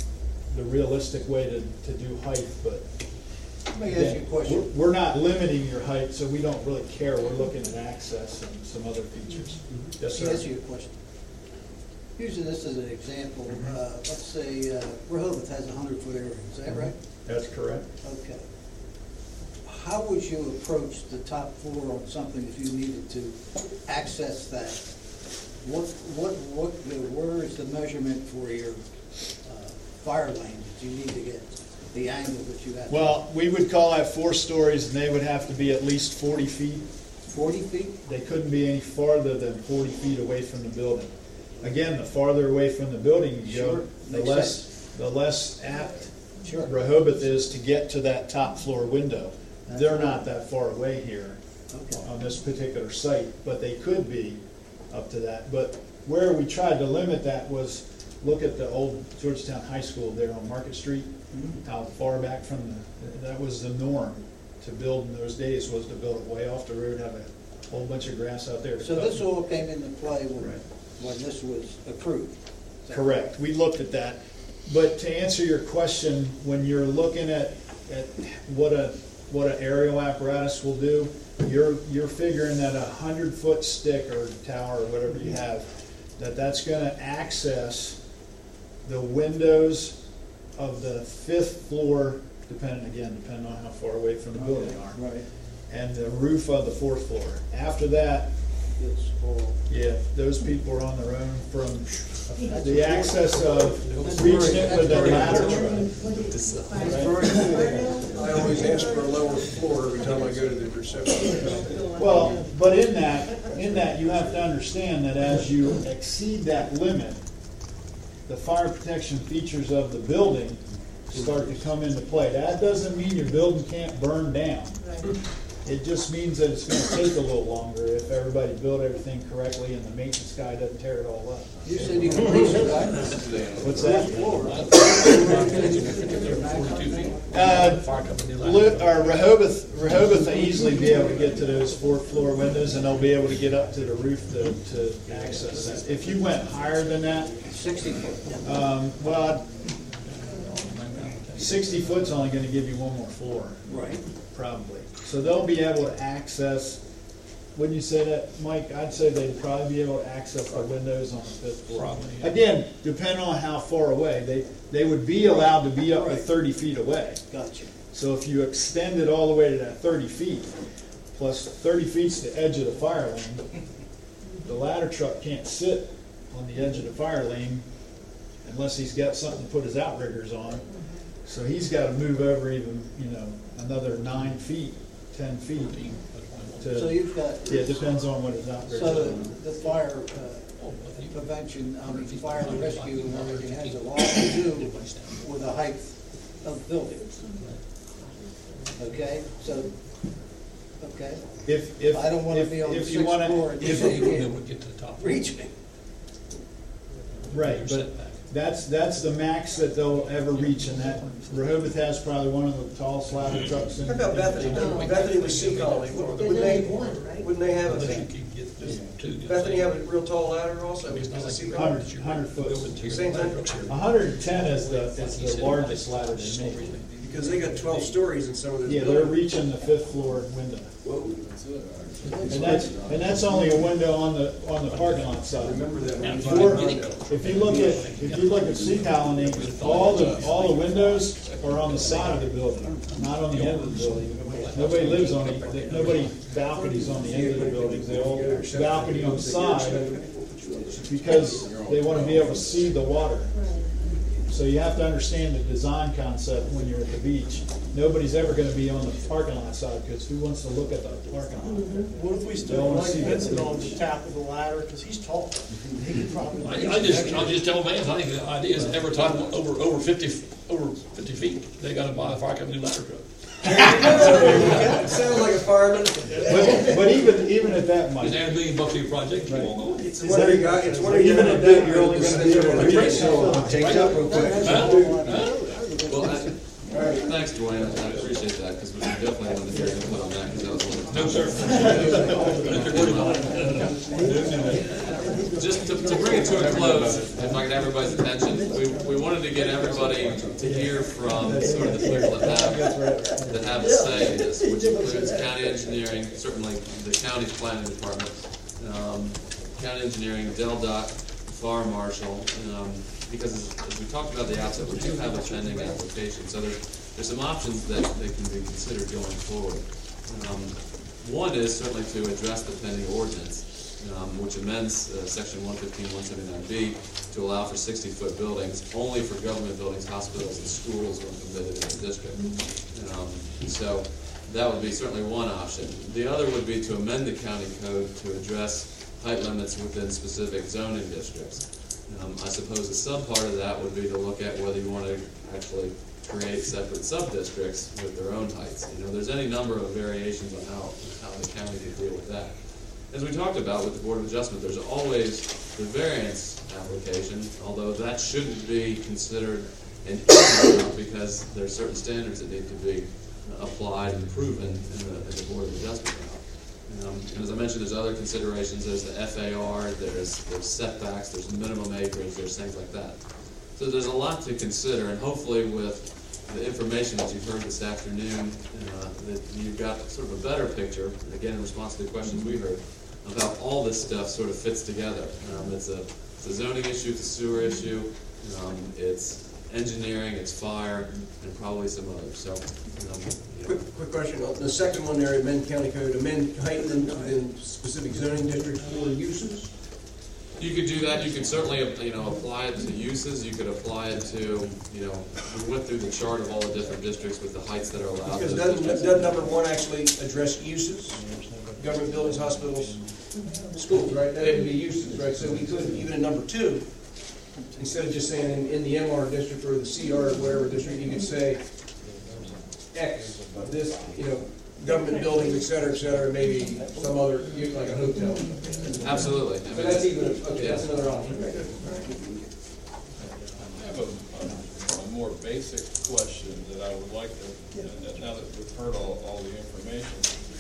the realistic way to, to do height, but Let me ask you a question. we're, we're not limiting your height, so we don't really care. We're looking at access and some other features. Yes, Let me sir. ask you a question. Using this as an example, uh, let's say uh, Rehoboth has a hundred foot area, is that right? That's correct. Okay. How would you approach the top floor on something if you needed to access that? What, what, what, where is the measurement for your uh, fire lane that you need to get, the angle that you have? Well, we would call that four stories, and they would have to be at least forty feet. Forty feet? They couldn't be any farther than forty feet away from the building. Again, the farther away from the building you Sure, go, the makes less, sense. the less apt Sure. Rehoboth is to get to that top floor window. That's They're right. not that far away here Okay. on this particular site, but they could be up to that. But where we tried to limit that was, look at the old Georgetown High School there on Market Street, Mhm. how far back from the, that was the norm to build in those days, was to build it way off the road, have a whole bunch of grass out there. to So cut. this all came into play when, Right. when this was approved? Is that Correct, we looked at that. But to answer your question, when you're looking at, at what a, what an aerial apparatus will do, you're, you're figuring that a hundred foot stick or tower or whatever you have, that that's gonna access the windows of the fifth floor, depending, again, depending on how far away from the building they are, Right. and the roof of the fourth floor. After that, It's all. yeah, those people are on their own from the access of reaching it with the ladder truck. I always ask for a lower floor every time I go to the reception. Well, but in that, in that, you have to understand that as you exceed that limit, the fire protection features of the building start to come into play. That doesn't mean your building can't burn down. It just means that it's gonna take a little longer if everybody built everything correctly and the maintenance guy doesn't tear it all up. You said you could lease it, right? What's that? Forty-two feet. Uh, Fire company. Lu- or Rehoboth, Rehoboth will easily be able to get to those fourth floor windows, and they'll be able to get up to the roof to, to access that. If you went higher than that, Sixty foot. um, well, sixty foot's only gonna give you one more floor, Right. probably. So they'll be able to access, wouldn't you say that, Mike? I'd say they'd probably be able to access the windows on the fifth floor. Probably, yeah. Again, depending on how far away, they, they would be allowed to be up to Right. thirty feet away. Gotcha. So if you extend it all the way to that thirty feet, plus thirty feet's the edge of the fire lane, the ladder truck can't sit on the edge of the fire lane unless he's got something to put his outriggers on. So he's gotta move over even, you know, another nine feet, ten feet. So To, you've got, yeah, it depends on what his outriggers so are. the fire uh, prevention, I mean, fire and rescue and everything has a lot to do with the height of buildings. Okay, so, okay, If, if, I don't wanna if, be on the if you sixth wanna, floor and you if, say you Then can't we get to the top. reach me. right, Your but setback. that's, that's the max that they'll ever reach, and that, Rehoboth has probably one of the tallest ladder trucks in. How about Bethany? Bethany was Sea Colony. Wouldn't they, wouldn't they have Unless you a, can get just two. Bethany have a real tall ladder also? I mean, it's not like Sea you- Colony? Hundred, hundred foot. Same thing? A hundred and ten is the, is the largest ladder they make. Because they got twelve stories in some of those Yeah, they're buildings. reaching the fifth floor window. Whoa. And that's, and that's only a window on the, on the parking lot side. Remember that. If you're- If you look at, if you look at Sea Colony, all the, all the windows are on the side of the building, not on the end of the building. Nobody lives on the, nobody balconies on the end of the buildings, they all balcony on the side because they wanna be able to see the water. So you have to understand the design concept when you're at the beach. Nobody's ever gonna be on the parking lot side, because who wants to look at the parking lot? What if we They still wanna like see Vincent the on the beach. top of the ladder, because he's tall. He could probably. I, I just, I'll just tell Vance, I think the idea is every time over, over fifty, over fifty feet, they gotta buy a fire company ladder truck. Sounds like a fireman. But, but even, even at that, Mike, Just add a million bucks to your project, you won't go. It's one of your guys, it's one of your. even at that, you're only gonna be able to reach. Change up real quick. Well, I- thanks, Dwayne, I appreciate that, because we definitely wanted to hear your input on that, because that was one of the. No, sir. Just to, to bring it to a close, if I can have everybody's attention, we, we wanted to to get everybody to hear from sort of the people that have, that have a say in this, which includes county engineering, certainly the county's planning department, um, county engineering, Del Dot, fire marshal, um, because as, as we talked about at the outset, we do have a pending application, so there's, there's some options that, that can be considered going forward. Um, one is certainly to address the pending ordinance, um, which amends uh, section one fifteen, one seventy-nine B to allow for sixty-foot buildings only for government buildings, hospitals, and schools when permitted in the district. Um, so that would be certainly one option. The other would be to amend the county code to address height limits within specific zoning districts. Um, I suppose a sub-part of that would be to look at whether you want to actually create separate sub-districts with their own heights. You know, there's any number of variations on how, how the county can deal with that. As we talked about with the Board of Adjustment, there's always the variance application, although that shouldn't be considered an issue because there are certain standards that need to be applied and proven in the, in the Board of Adjustment now. Um, and as I mentioned, there's other considerations. There's the F A R, there's, there's setbacks, there's minimum acreage, there's things like that. So there's a lot to consider, and hopefully with the information that you've heard this afternoon, uh, that you've got sort of a better picture, again in response to the questions we heard, of how all this stuff sort of fits together. Um, it's, a, it's a zoning issue, it's a sewer issue, um, it's engineering, it's fire, and probably some others. So, um, you know. Quick, quick question. The second one there, amend county code, amend height in, in specific zoning districts for uses? You could do that. You could certainly, you know, apply it to uses. You could apply it to, you know, we went through the chart of all the different districts with the heights that are allowed. Because doesn't, doesn't number one actually address uses? Government buildings, hospitals, schools, right? That would be uses, right? So we could, even in number two, instead of just saying in, in the M R district or the C R or whatever district, you could say X, this, you know, government buildings, et cetera, et cetera, maybe some other, like a hotel. Absolutely. I So mean, that's even, okay, yeah. that's another option. I have a, a, a more basic question that I would like to, now that we've heard all, all the information.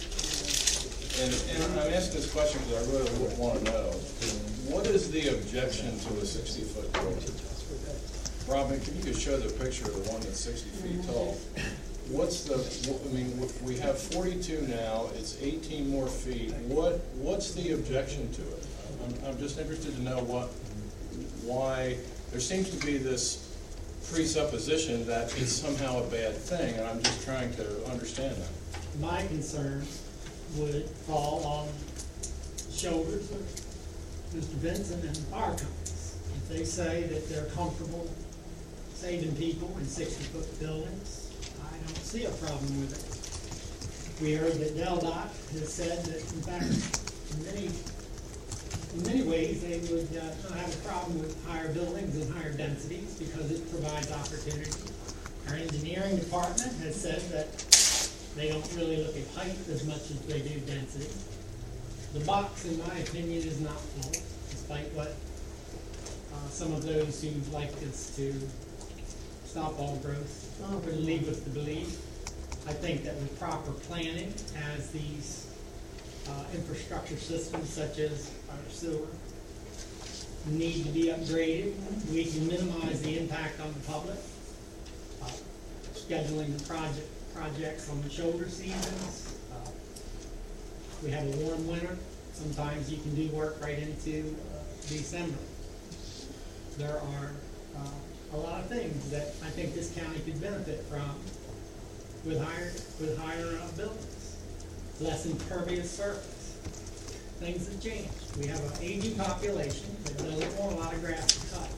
And, and I'm asking this question because I really want to know, what is the objection to a sixty-foot building? Robin, can you just show the picture of the one that's sixty feet tall? What's the, I mean, we have forty-two now, it's eighteen more feet. What, what's the objection to it? I'm, I'm just interested to know what, why, there seems to be this presupposition that it's somehow a bad thing, and I'm just trying to understand that. My concern would fall on the shoulders of Mister Benson and the fire companies. If they say that they're comfortable saving people in sixty-foot buildings, I don't see a problem with it. We heard that Del Dot has said that, in fact, in many, in many ways, they would uh, not have a problem with higher buildings and higher densities because it provides opportunity. Our engineering department has said that they don't really look at height as much as they do density. The box, in my opinion, is not full, despite what uh, some of those who like us to stop all growth would lead us to believe. I think that with proper planning, as these uh, infrastructure systems such as our sewer need to be upgraded, we can minimize the impact on the public. Uh, scheduling the project projects on the shoulder seasons. Uh, we have a warm winter. Sometimes you can do work right into uh, December. There are uh, a lot of things that I think this county could benefit from with higher with higher uh, buildings, less impervious surface. Things have changed. We have an aging population that doesn't want a lot of grass to cut.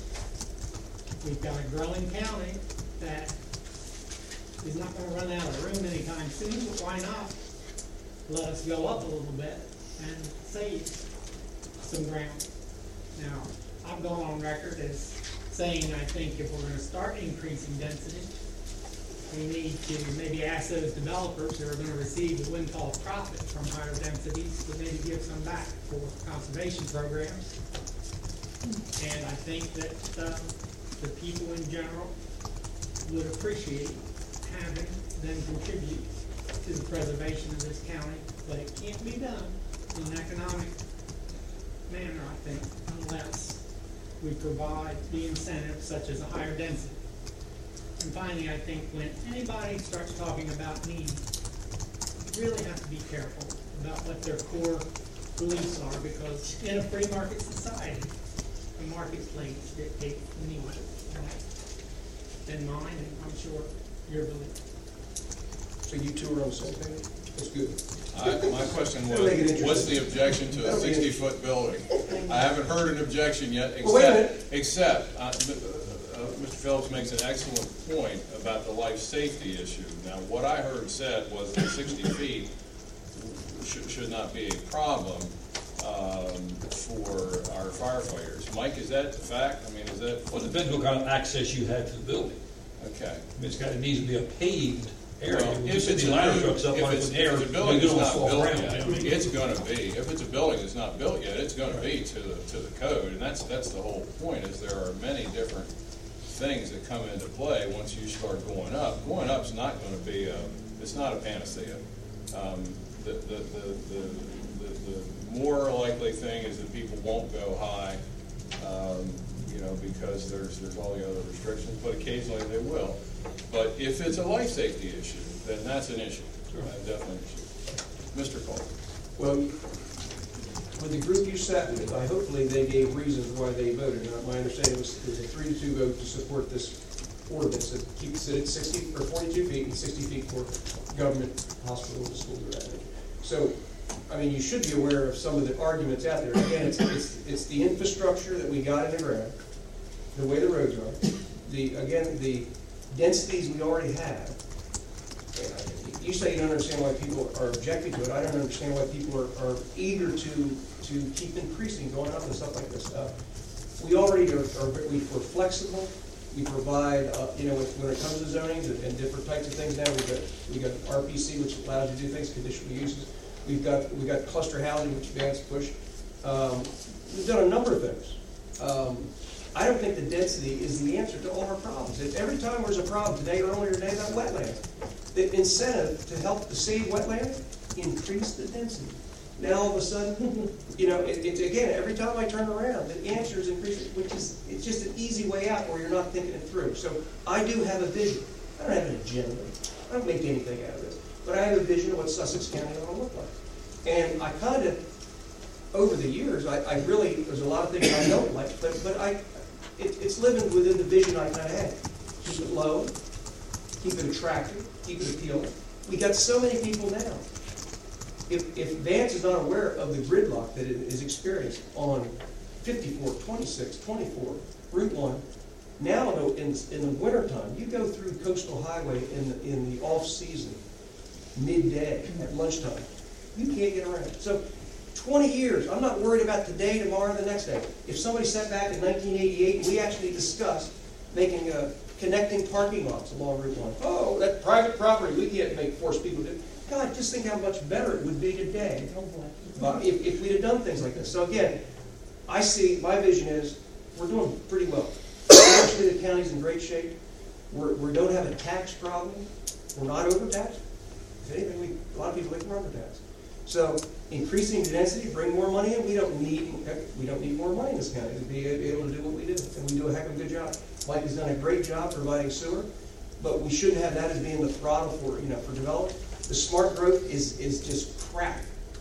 We've got a growing county that is not going to run out of room anytime soon, but why not let us go up a little bit and save some ground? Now, I've gone on record as saying I think if we're going to start increasing density, we need to maybe ask those developers who are going to receive the windfall profit from higher densities to maybe give some back for conservation programs. And I think that uh, the people in general would appreciate having them contribute to the preservation of this county, but it can't be done in an economic manner, I think, unless we provide the incentives such as a higher density. And finally, I think when anybody starts talking about needs, you really have to be careful about what their core beliefs are, because in a free market society, the marketplace dictates the needs. Then mine, and I'm sure your belief. So you two are on the same page? That's good. I- My question was, That'll make it interesting. what's the objection to a That'll be sixty-foot building? I haven't heard an objection yet, Well, wait a minute. except, except, uh, uh, Mister Phillips makes an excellent point about the life safety issue. Now, what I heard said was that sixty feet should, should not be a problem um, for our firefighters. Mike, is that the fact? I mean, is that? Well, it depends what kind of access you have to the building. Okay. I mean, it's got, it needs to be a paved area. Well, When you if send it's the a ladder new- trucks up if on it's- the air, if it's a building they're that's gonna not fall built around. yet, I mean, it's gonna be, if it's a building that's not built yet, it's gonna be to the, to the code, and that's, that's the whole point, is there are many different things that come into play once you start going up. Going up's not gonna be a, it's not a panacea. Um, the, the, the, the, the, the more likely thing is that people won't go high, um, you know, because there's, there's all the other restrictions, but occasionally they will. But if it's a life safety issue, then that's an issue, uh, definitely an issue. Mister Cole. Well, with the group you sat with, I hopefully they gave reasons why they voted. Now, my understanding was it was a three to two vote to support this ordinance that keeps it at sixty or forty-two feet and sixty feet for government hospitals and schools or that. So, I mean, you should be aware of some of the arguments out there. Again, it's, it's, it's the infrastructure that we got in the ground, the way the roads are, the, again, the densities we already have. You say you don't understand why people are objecting to it. I don't understand why people are, are eager to, to keep increasing, going up and stuff like this. Uh, we already are, are we, we're flexible. We provide, uh, you know, when it comes to zoning and, and different types of things now, we've got, we got R P C, which allows you to do things, conditional uses. We've got, we've got cluster housing, which Vance pushed. Um, we've done a number of things. Um, I don't think the density is the answer to all our problems. If every time there's a problem, today, earlier today, about wetlands, the incentive to help to save wetlands, increase the density. Now all of a sudden, you know, it, it's again, every time I turn around, the answer is increasing, which is, it's just an easy way out where you're not thinking it through. So I do have a vision. I don't have an agenda. I don't make anything out of this. But I have a vision of what Sussex County ought to look like. And I kind of, over the years, I, I really, there's a lot of things I don't like, but, but I, it, it's living within the vision I kind of had. Keep it low, keep it attractive, keep it appealing. We got so many people now. If, if Vance is not aware of the gridlock that it is experienced on fifty-four, twenty-six, twenty-four, Route one, now in, in the wintertime, you go through Coastal Highway in the, in the off-season, midday, at lunchtime, you can't get around. So twenty years, I'm not worried about today, tomorrow, the next day. If somebody sat back in nineteen eighty-eight and we actually discussed making a connecting parking lots along Route one, oh, that private property, we can't make, force people to. God, just think how much better it would be today uh, if, if we'd have done things like this. So again, I see, my vision is, we're doing pretty well. Actually, the county's in great shape. We're, we don't have a tax problem. We're not overtaxed. If anything, we, a lot of people think we're overtaxed. So increasing the density, bring more money in. We don't need, we don't need more money in this county to be able to do what we do. And we do a heck of a good job. Mike has done a great job providing sewer, but we shouldn't have that as being the throttle for, you know, for development. The smart growth is, is just crap.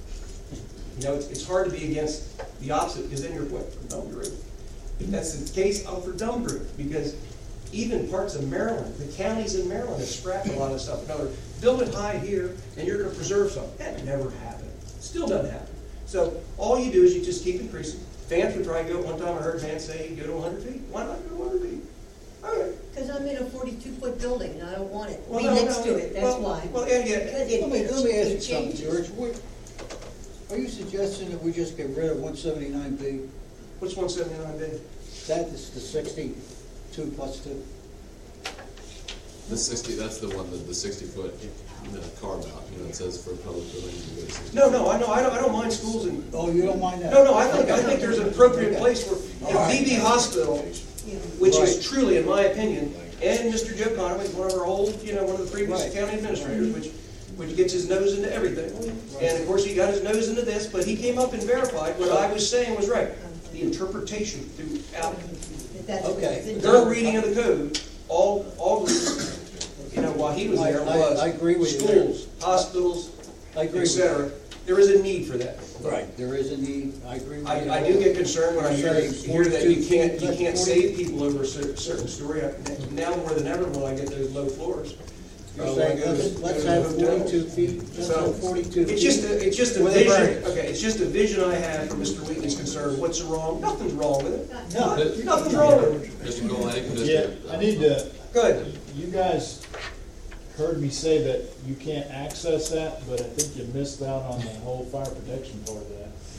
You know, it's, it's hard to be against the opposite, because then you're what? For dumb growth. If that's the case, I'm for dumb growth, because even parts of Maryland, the counties in Maryland have scrapped a lot of stuff. Another, build it high here, and you're going to preserve something. That never happened. Still doesn't happen. So all you do is you just keep increasing. Vance would try to go, one time I heard Vance say he'd go to one hundred feet. Why not go to one hundred feet? All right. Because I'm in a forty-two foot building and I don't want it. Well, Be no, next no, to no. it, that's Well, why. well, and yet- Because it- Let me, let me it ask you something, changes. George. What- Are you suggesting that we just get rid of one seventy-nine B? What's one seventy-nine B? That is the sixty-two plus two. The sixty, that's the one, the, the sixty foot, you know, carve out, you know, it says for public buildings, you go to sixty. No, no, I know, I don't, I don't mind schools and. Oh, you don't mind that? No, no, I think, I think there's an appropriate place for, you know, B B Hospital, which is Right. truly, in my opinion, and Mister Joe Conway, one of our old, you know, one of the previous Right. county administrators, which, which gets his nose into everything. And of course, he got his nose into this, but he came up and verified what I was saying was right. The the interpretation throughout If that's- Okay. their reading of the code, all, all, you know, while he was there I- I- was I agree with you there. schools, hospitals, I agree et with you. cetera. There is a need for that. Right, there is a need, I agree with you. I, I do get concerned when I hear, Saying hear that you can't, you forty-two, can't forty save people over a cer- certain story. I- Now more than ever when I get those low floors. You're Uh, saying, when I go to- let's, let's go to have hotels. forty-two feet, let's So, have forty-two feet. It's just, a- it's just a with a vision, variance. okay, it's just a vision I have from Mister Wheatley's concern. What's wrong? Nothing's wrong with it. No. Nothing's wrong with it. Mister Golding, Yeah, Mister I need to, Good. you guys heard me say that you can't access that, but I think you missed out on the whole fire protection part of that.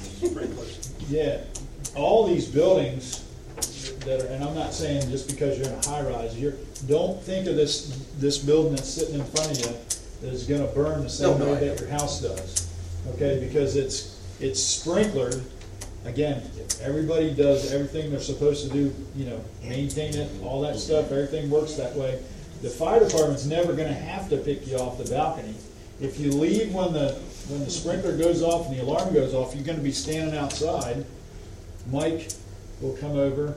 Yeah, all these buildings that are, and I'm not saying just because you're in a high rise, you're, don't think of this, this building that's sitting in front of you that is gonna burn the same No, no, way I that your house does. Okay, because it's, it's sprinklered. Again, everybody does everything they're supposed to do, you know, maintain it, all that stuff, everything works that way. The fire department's never gonna have to pick you off the balcony. If you leave when the, when the sprinkler goes off and the alarm goes off, you're gonna be standing outside. Mike will come over,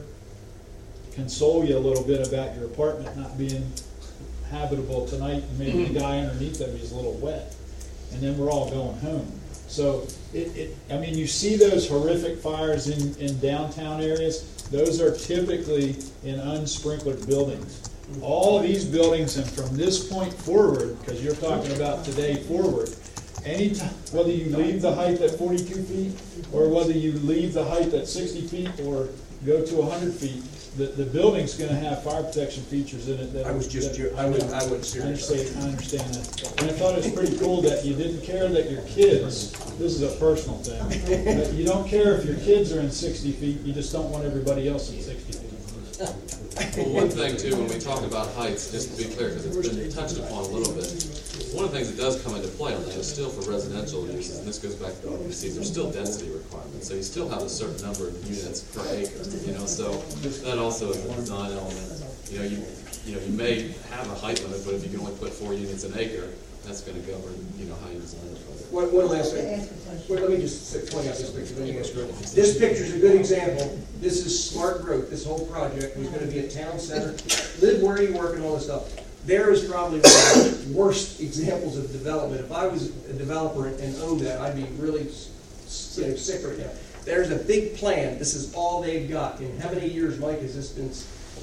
console you a little bit about your apartment not being habitable tonight, and maybe the guy underneath him is a little wet, and then we're all going home. So, it, it, I mean, you see those horrific fires in, in downtown areas, those are typically in unsprinklered buildings. All these buildings, and from this point forward, because you're talking about today forward, anytime, whether you leave the height at forty-two feet, or whether you leave the height at sixty feet, or go to one hundred feet, the, the building's gonna have fire protection features in it that. I was just, that- I was, I was I serious. understand, I understand that. And I thought it was pretty cool that you didn't care that your kids, this is a personal thing, but you don't care if your kids are in sixty feet, you just don't want everybody else in sixty feet. Well, one thing too, when we talk about heights, just to be clear, because it's been touched upon a little bit, one of the things that does come into play on that is still for residential uses, and this goes back to R B C, there's still density requirements, so you still have a certain number of units per acre, you know, so that also is a design element. You know, you, you know, you may have a height limit, but if you can only put four units an acre, that's gonna govern, you know, how you design the project. One, one last thing. Well, let me just say- point out this picture, then you ask her. This picture's a good example. This is smart growth. This whole project was gonna be a town center. Live where you work and all this stuff. There is probably one of the worst examples of development. If I was a developer and owned that, I'd be really, s- you know, sick right now. There's a big plan. This is all they've got. In how many years, Mike, has this been?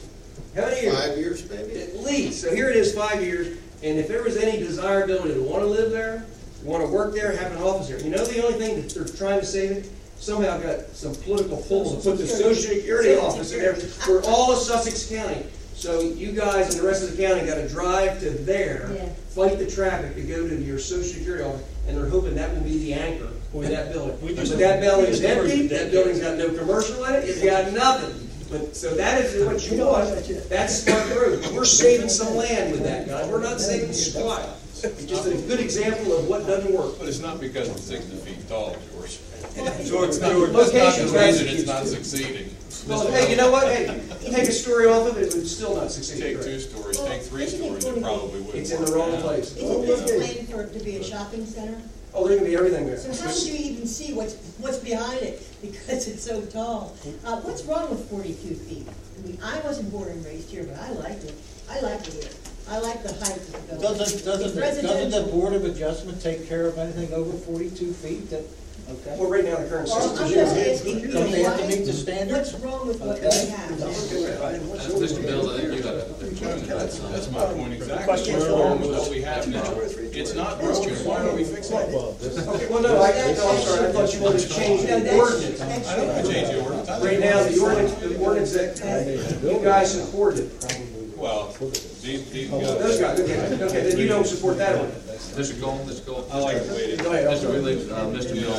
How many years? Five years, maybe? At least. So here it is, five years. And if there was any desirability to want to live there, want to work there, have an office there, you know the only thing that they're trying to save it? Somehow got some political pull to put the Social Security office in there for all of Sussex County. So you guys and the rest of the county got to drive to there, Yeah. fight the traffic to go to your Social Security office, and they're hoping that will be the anchor for that building. We just- But that building we is just approved empty, the that debt. building's got no commercial in it, it's got nothing. But, so that is what you want, that's smart growth. We're saving some land with that, guy. We're not saving squat. It's just a good example of what doesn't work. But it's not because it's sixty feet tall, George. George, George, that's not location's the right. reason it's not succeeding. Well, hey, you know what, hey, take a story off of it, it would still not succeed. Take two stories, take three stories, it probably would. It's in the wrong place. Isn't this planned for it to be a shopping center? Oh, there's gonna be everything there. So how do you even see what's, what's behind it, because it's so tall? Uh, what's wrong with forty-two feet? I mean, I wasn't born and raised here, but I like it, I like it here. I like the height of the building. Doesn't, It's doesn't, the- doesn't residential. the Board of Adjustment take care of anything over forty-two feet that, okay? Well, right now, the current Well, system I'm is. just asking, you know, Don't they have to why- meet the standards? What's wrong with what we Okay. have? Uh, Mister Mills, I think you had a question. That's, that's my point exactly. Question What's earlier wrong with was- what we have now? It's not broken, why are we fixing it? Okay, well, no, I, no, I'm sorry, I thought you wanted to change No, the that's- ordinance. that's- I don't want to change the ordinance. I think Right now, the ordinance, the ordinance that you guys supported. Well, these, these Those guys. guys, okay, okay, then you don't support that ordinance. Mister Gold, Mister Gold. I like the way it is. Go ahead. Mister Wheatley, uh, Mister Mills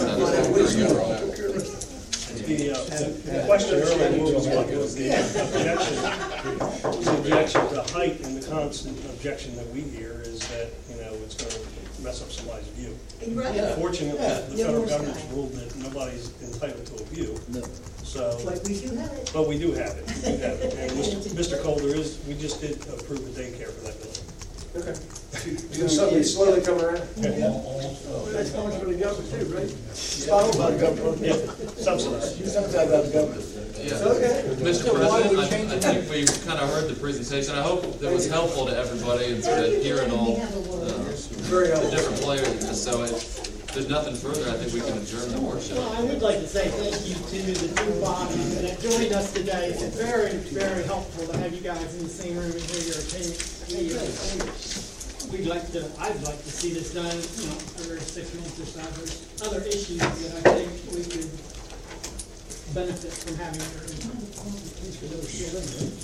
has a The, uh, the question earlier was what was the objection, the objection to height, and the constant objection that we hear is that, you know, it's gonna mess up somebody's view. Right. Fortunately, the No federal more government's sky. ruled that nobody's entitled to a view, so, But we do have it. but we do have it, we do have it. And Mister Mister Calder is, we just did approve a daycare for that building. Okay. You something slowly come around? That's coming from the government too, right? Sponsored by the government. Yeah, subsidized. Subsidized by the government. Yeah. Okay. Mister So why would we President, I, I think we kind of heard the presentation. I hope it was helpful to everybody and to hear it all, uh, the different players in this. So if there's nothing further, I think we can adjourn the workshop. Well, I would like to say thank you to the two bodies that joined us today. It's very, very helpful to have you guys in the same room and hear your opinions. We'd like to, I'd like to see this done, you know, every six months or so. There's other issues that I think we could benefit from having your input. At least for those still in there.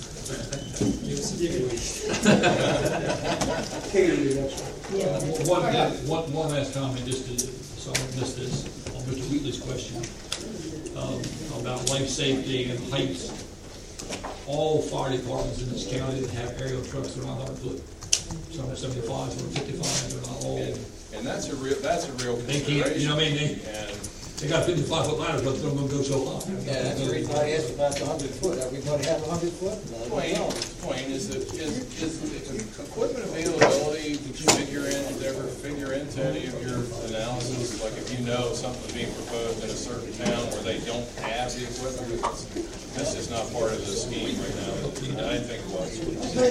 One, one, one last comment, just to, so I don't miss this, on Mister Wheatley's question, um, about life safety and heights. All fire departments in this county that have aerial trucks are not hundred foot. Some are seventy-five, some are fifty-five, they're not all. And, and that's a real, that's a real They consideration. can't, you know what I mean, they, And they got fifty-five foot ladders, but they're gonna go so high. Yeah, that's the reason I asked about the hundred foot. Everybody have a hundred foot? Point, point is that, is, is equipment availability, did you figure in, did you ever figure into any of your analysis? Like if you know something's being proposed in a certain town where they don't have the equipment, this is not part of the scheme right now. I didn't think it was.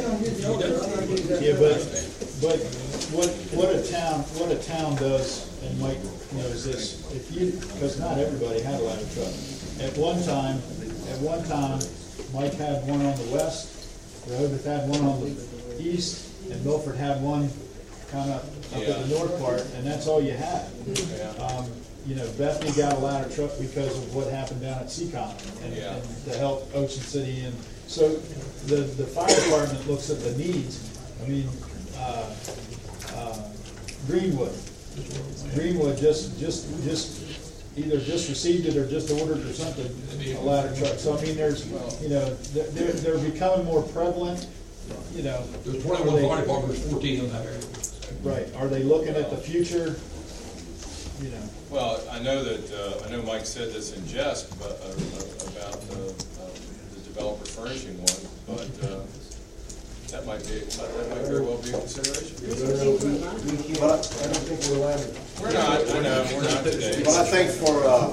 Yeah, but, but what, what a town, what a town does, and Mike knows this, if you, because not everybody had a ladder truck. At one time, at one time, Mike had one on the west, Rehoboth had one on the east, and Milford had one kind of up at the north part, and that's all you had. Um, you know, Bethany got a ladder truck because of what happened down at Seacon, and, Yeah. and to help Ocean City, and so the, the fire department looks at the needs. I mean, uh, uh, Greenwood, Greenwood just, just, just either just received it or just ordered or something, a ladder truck. So I mean, there's, you know, they're, they're becoming more prevalent, you know. There's twenty-one fire departments, fourteen in that area. Right, are they looking at the future, you know? Well, I know that, uh, I know Mike said this in jest, but, uh, uh, about, uh, uh, the developer furnishing one, but, uh, that might be, that might very well be a consideration. But I don't think we're allowed to. We're not, I know, we're not today. But I think for, uh,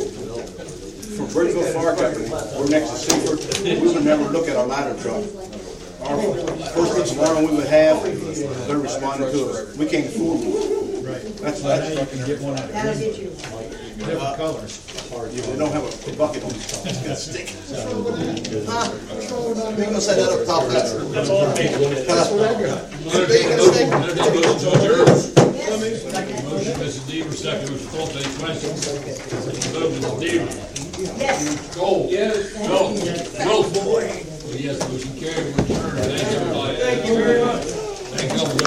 for Bridgeville Fire Company, we're next to Seaford, we would never look at our ladder truck. Our first alarm we would have, they're responding to us. We can't afford them. Right. That's, Well, that's. now you can get one out of That'll get you. different colors. They don't have a bucket on it, it's got a stick. Ah, We gonna set that up top of that. That's all I made. That's what I got. Motion, Missus Deaver, second, Mister Thorpe, any questions? Vote, Missus Deaver. Yes. Cole. Yes. Joe. Joe. Yes, motion carried, we're adjourned, thank you, everybody. Thank you very much. Thank you.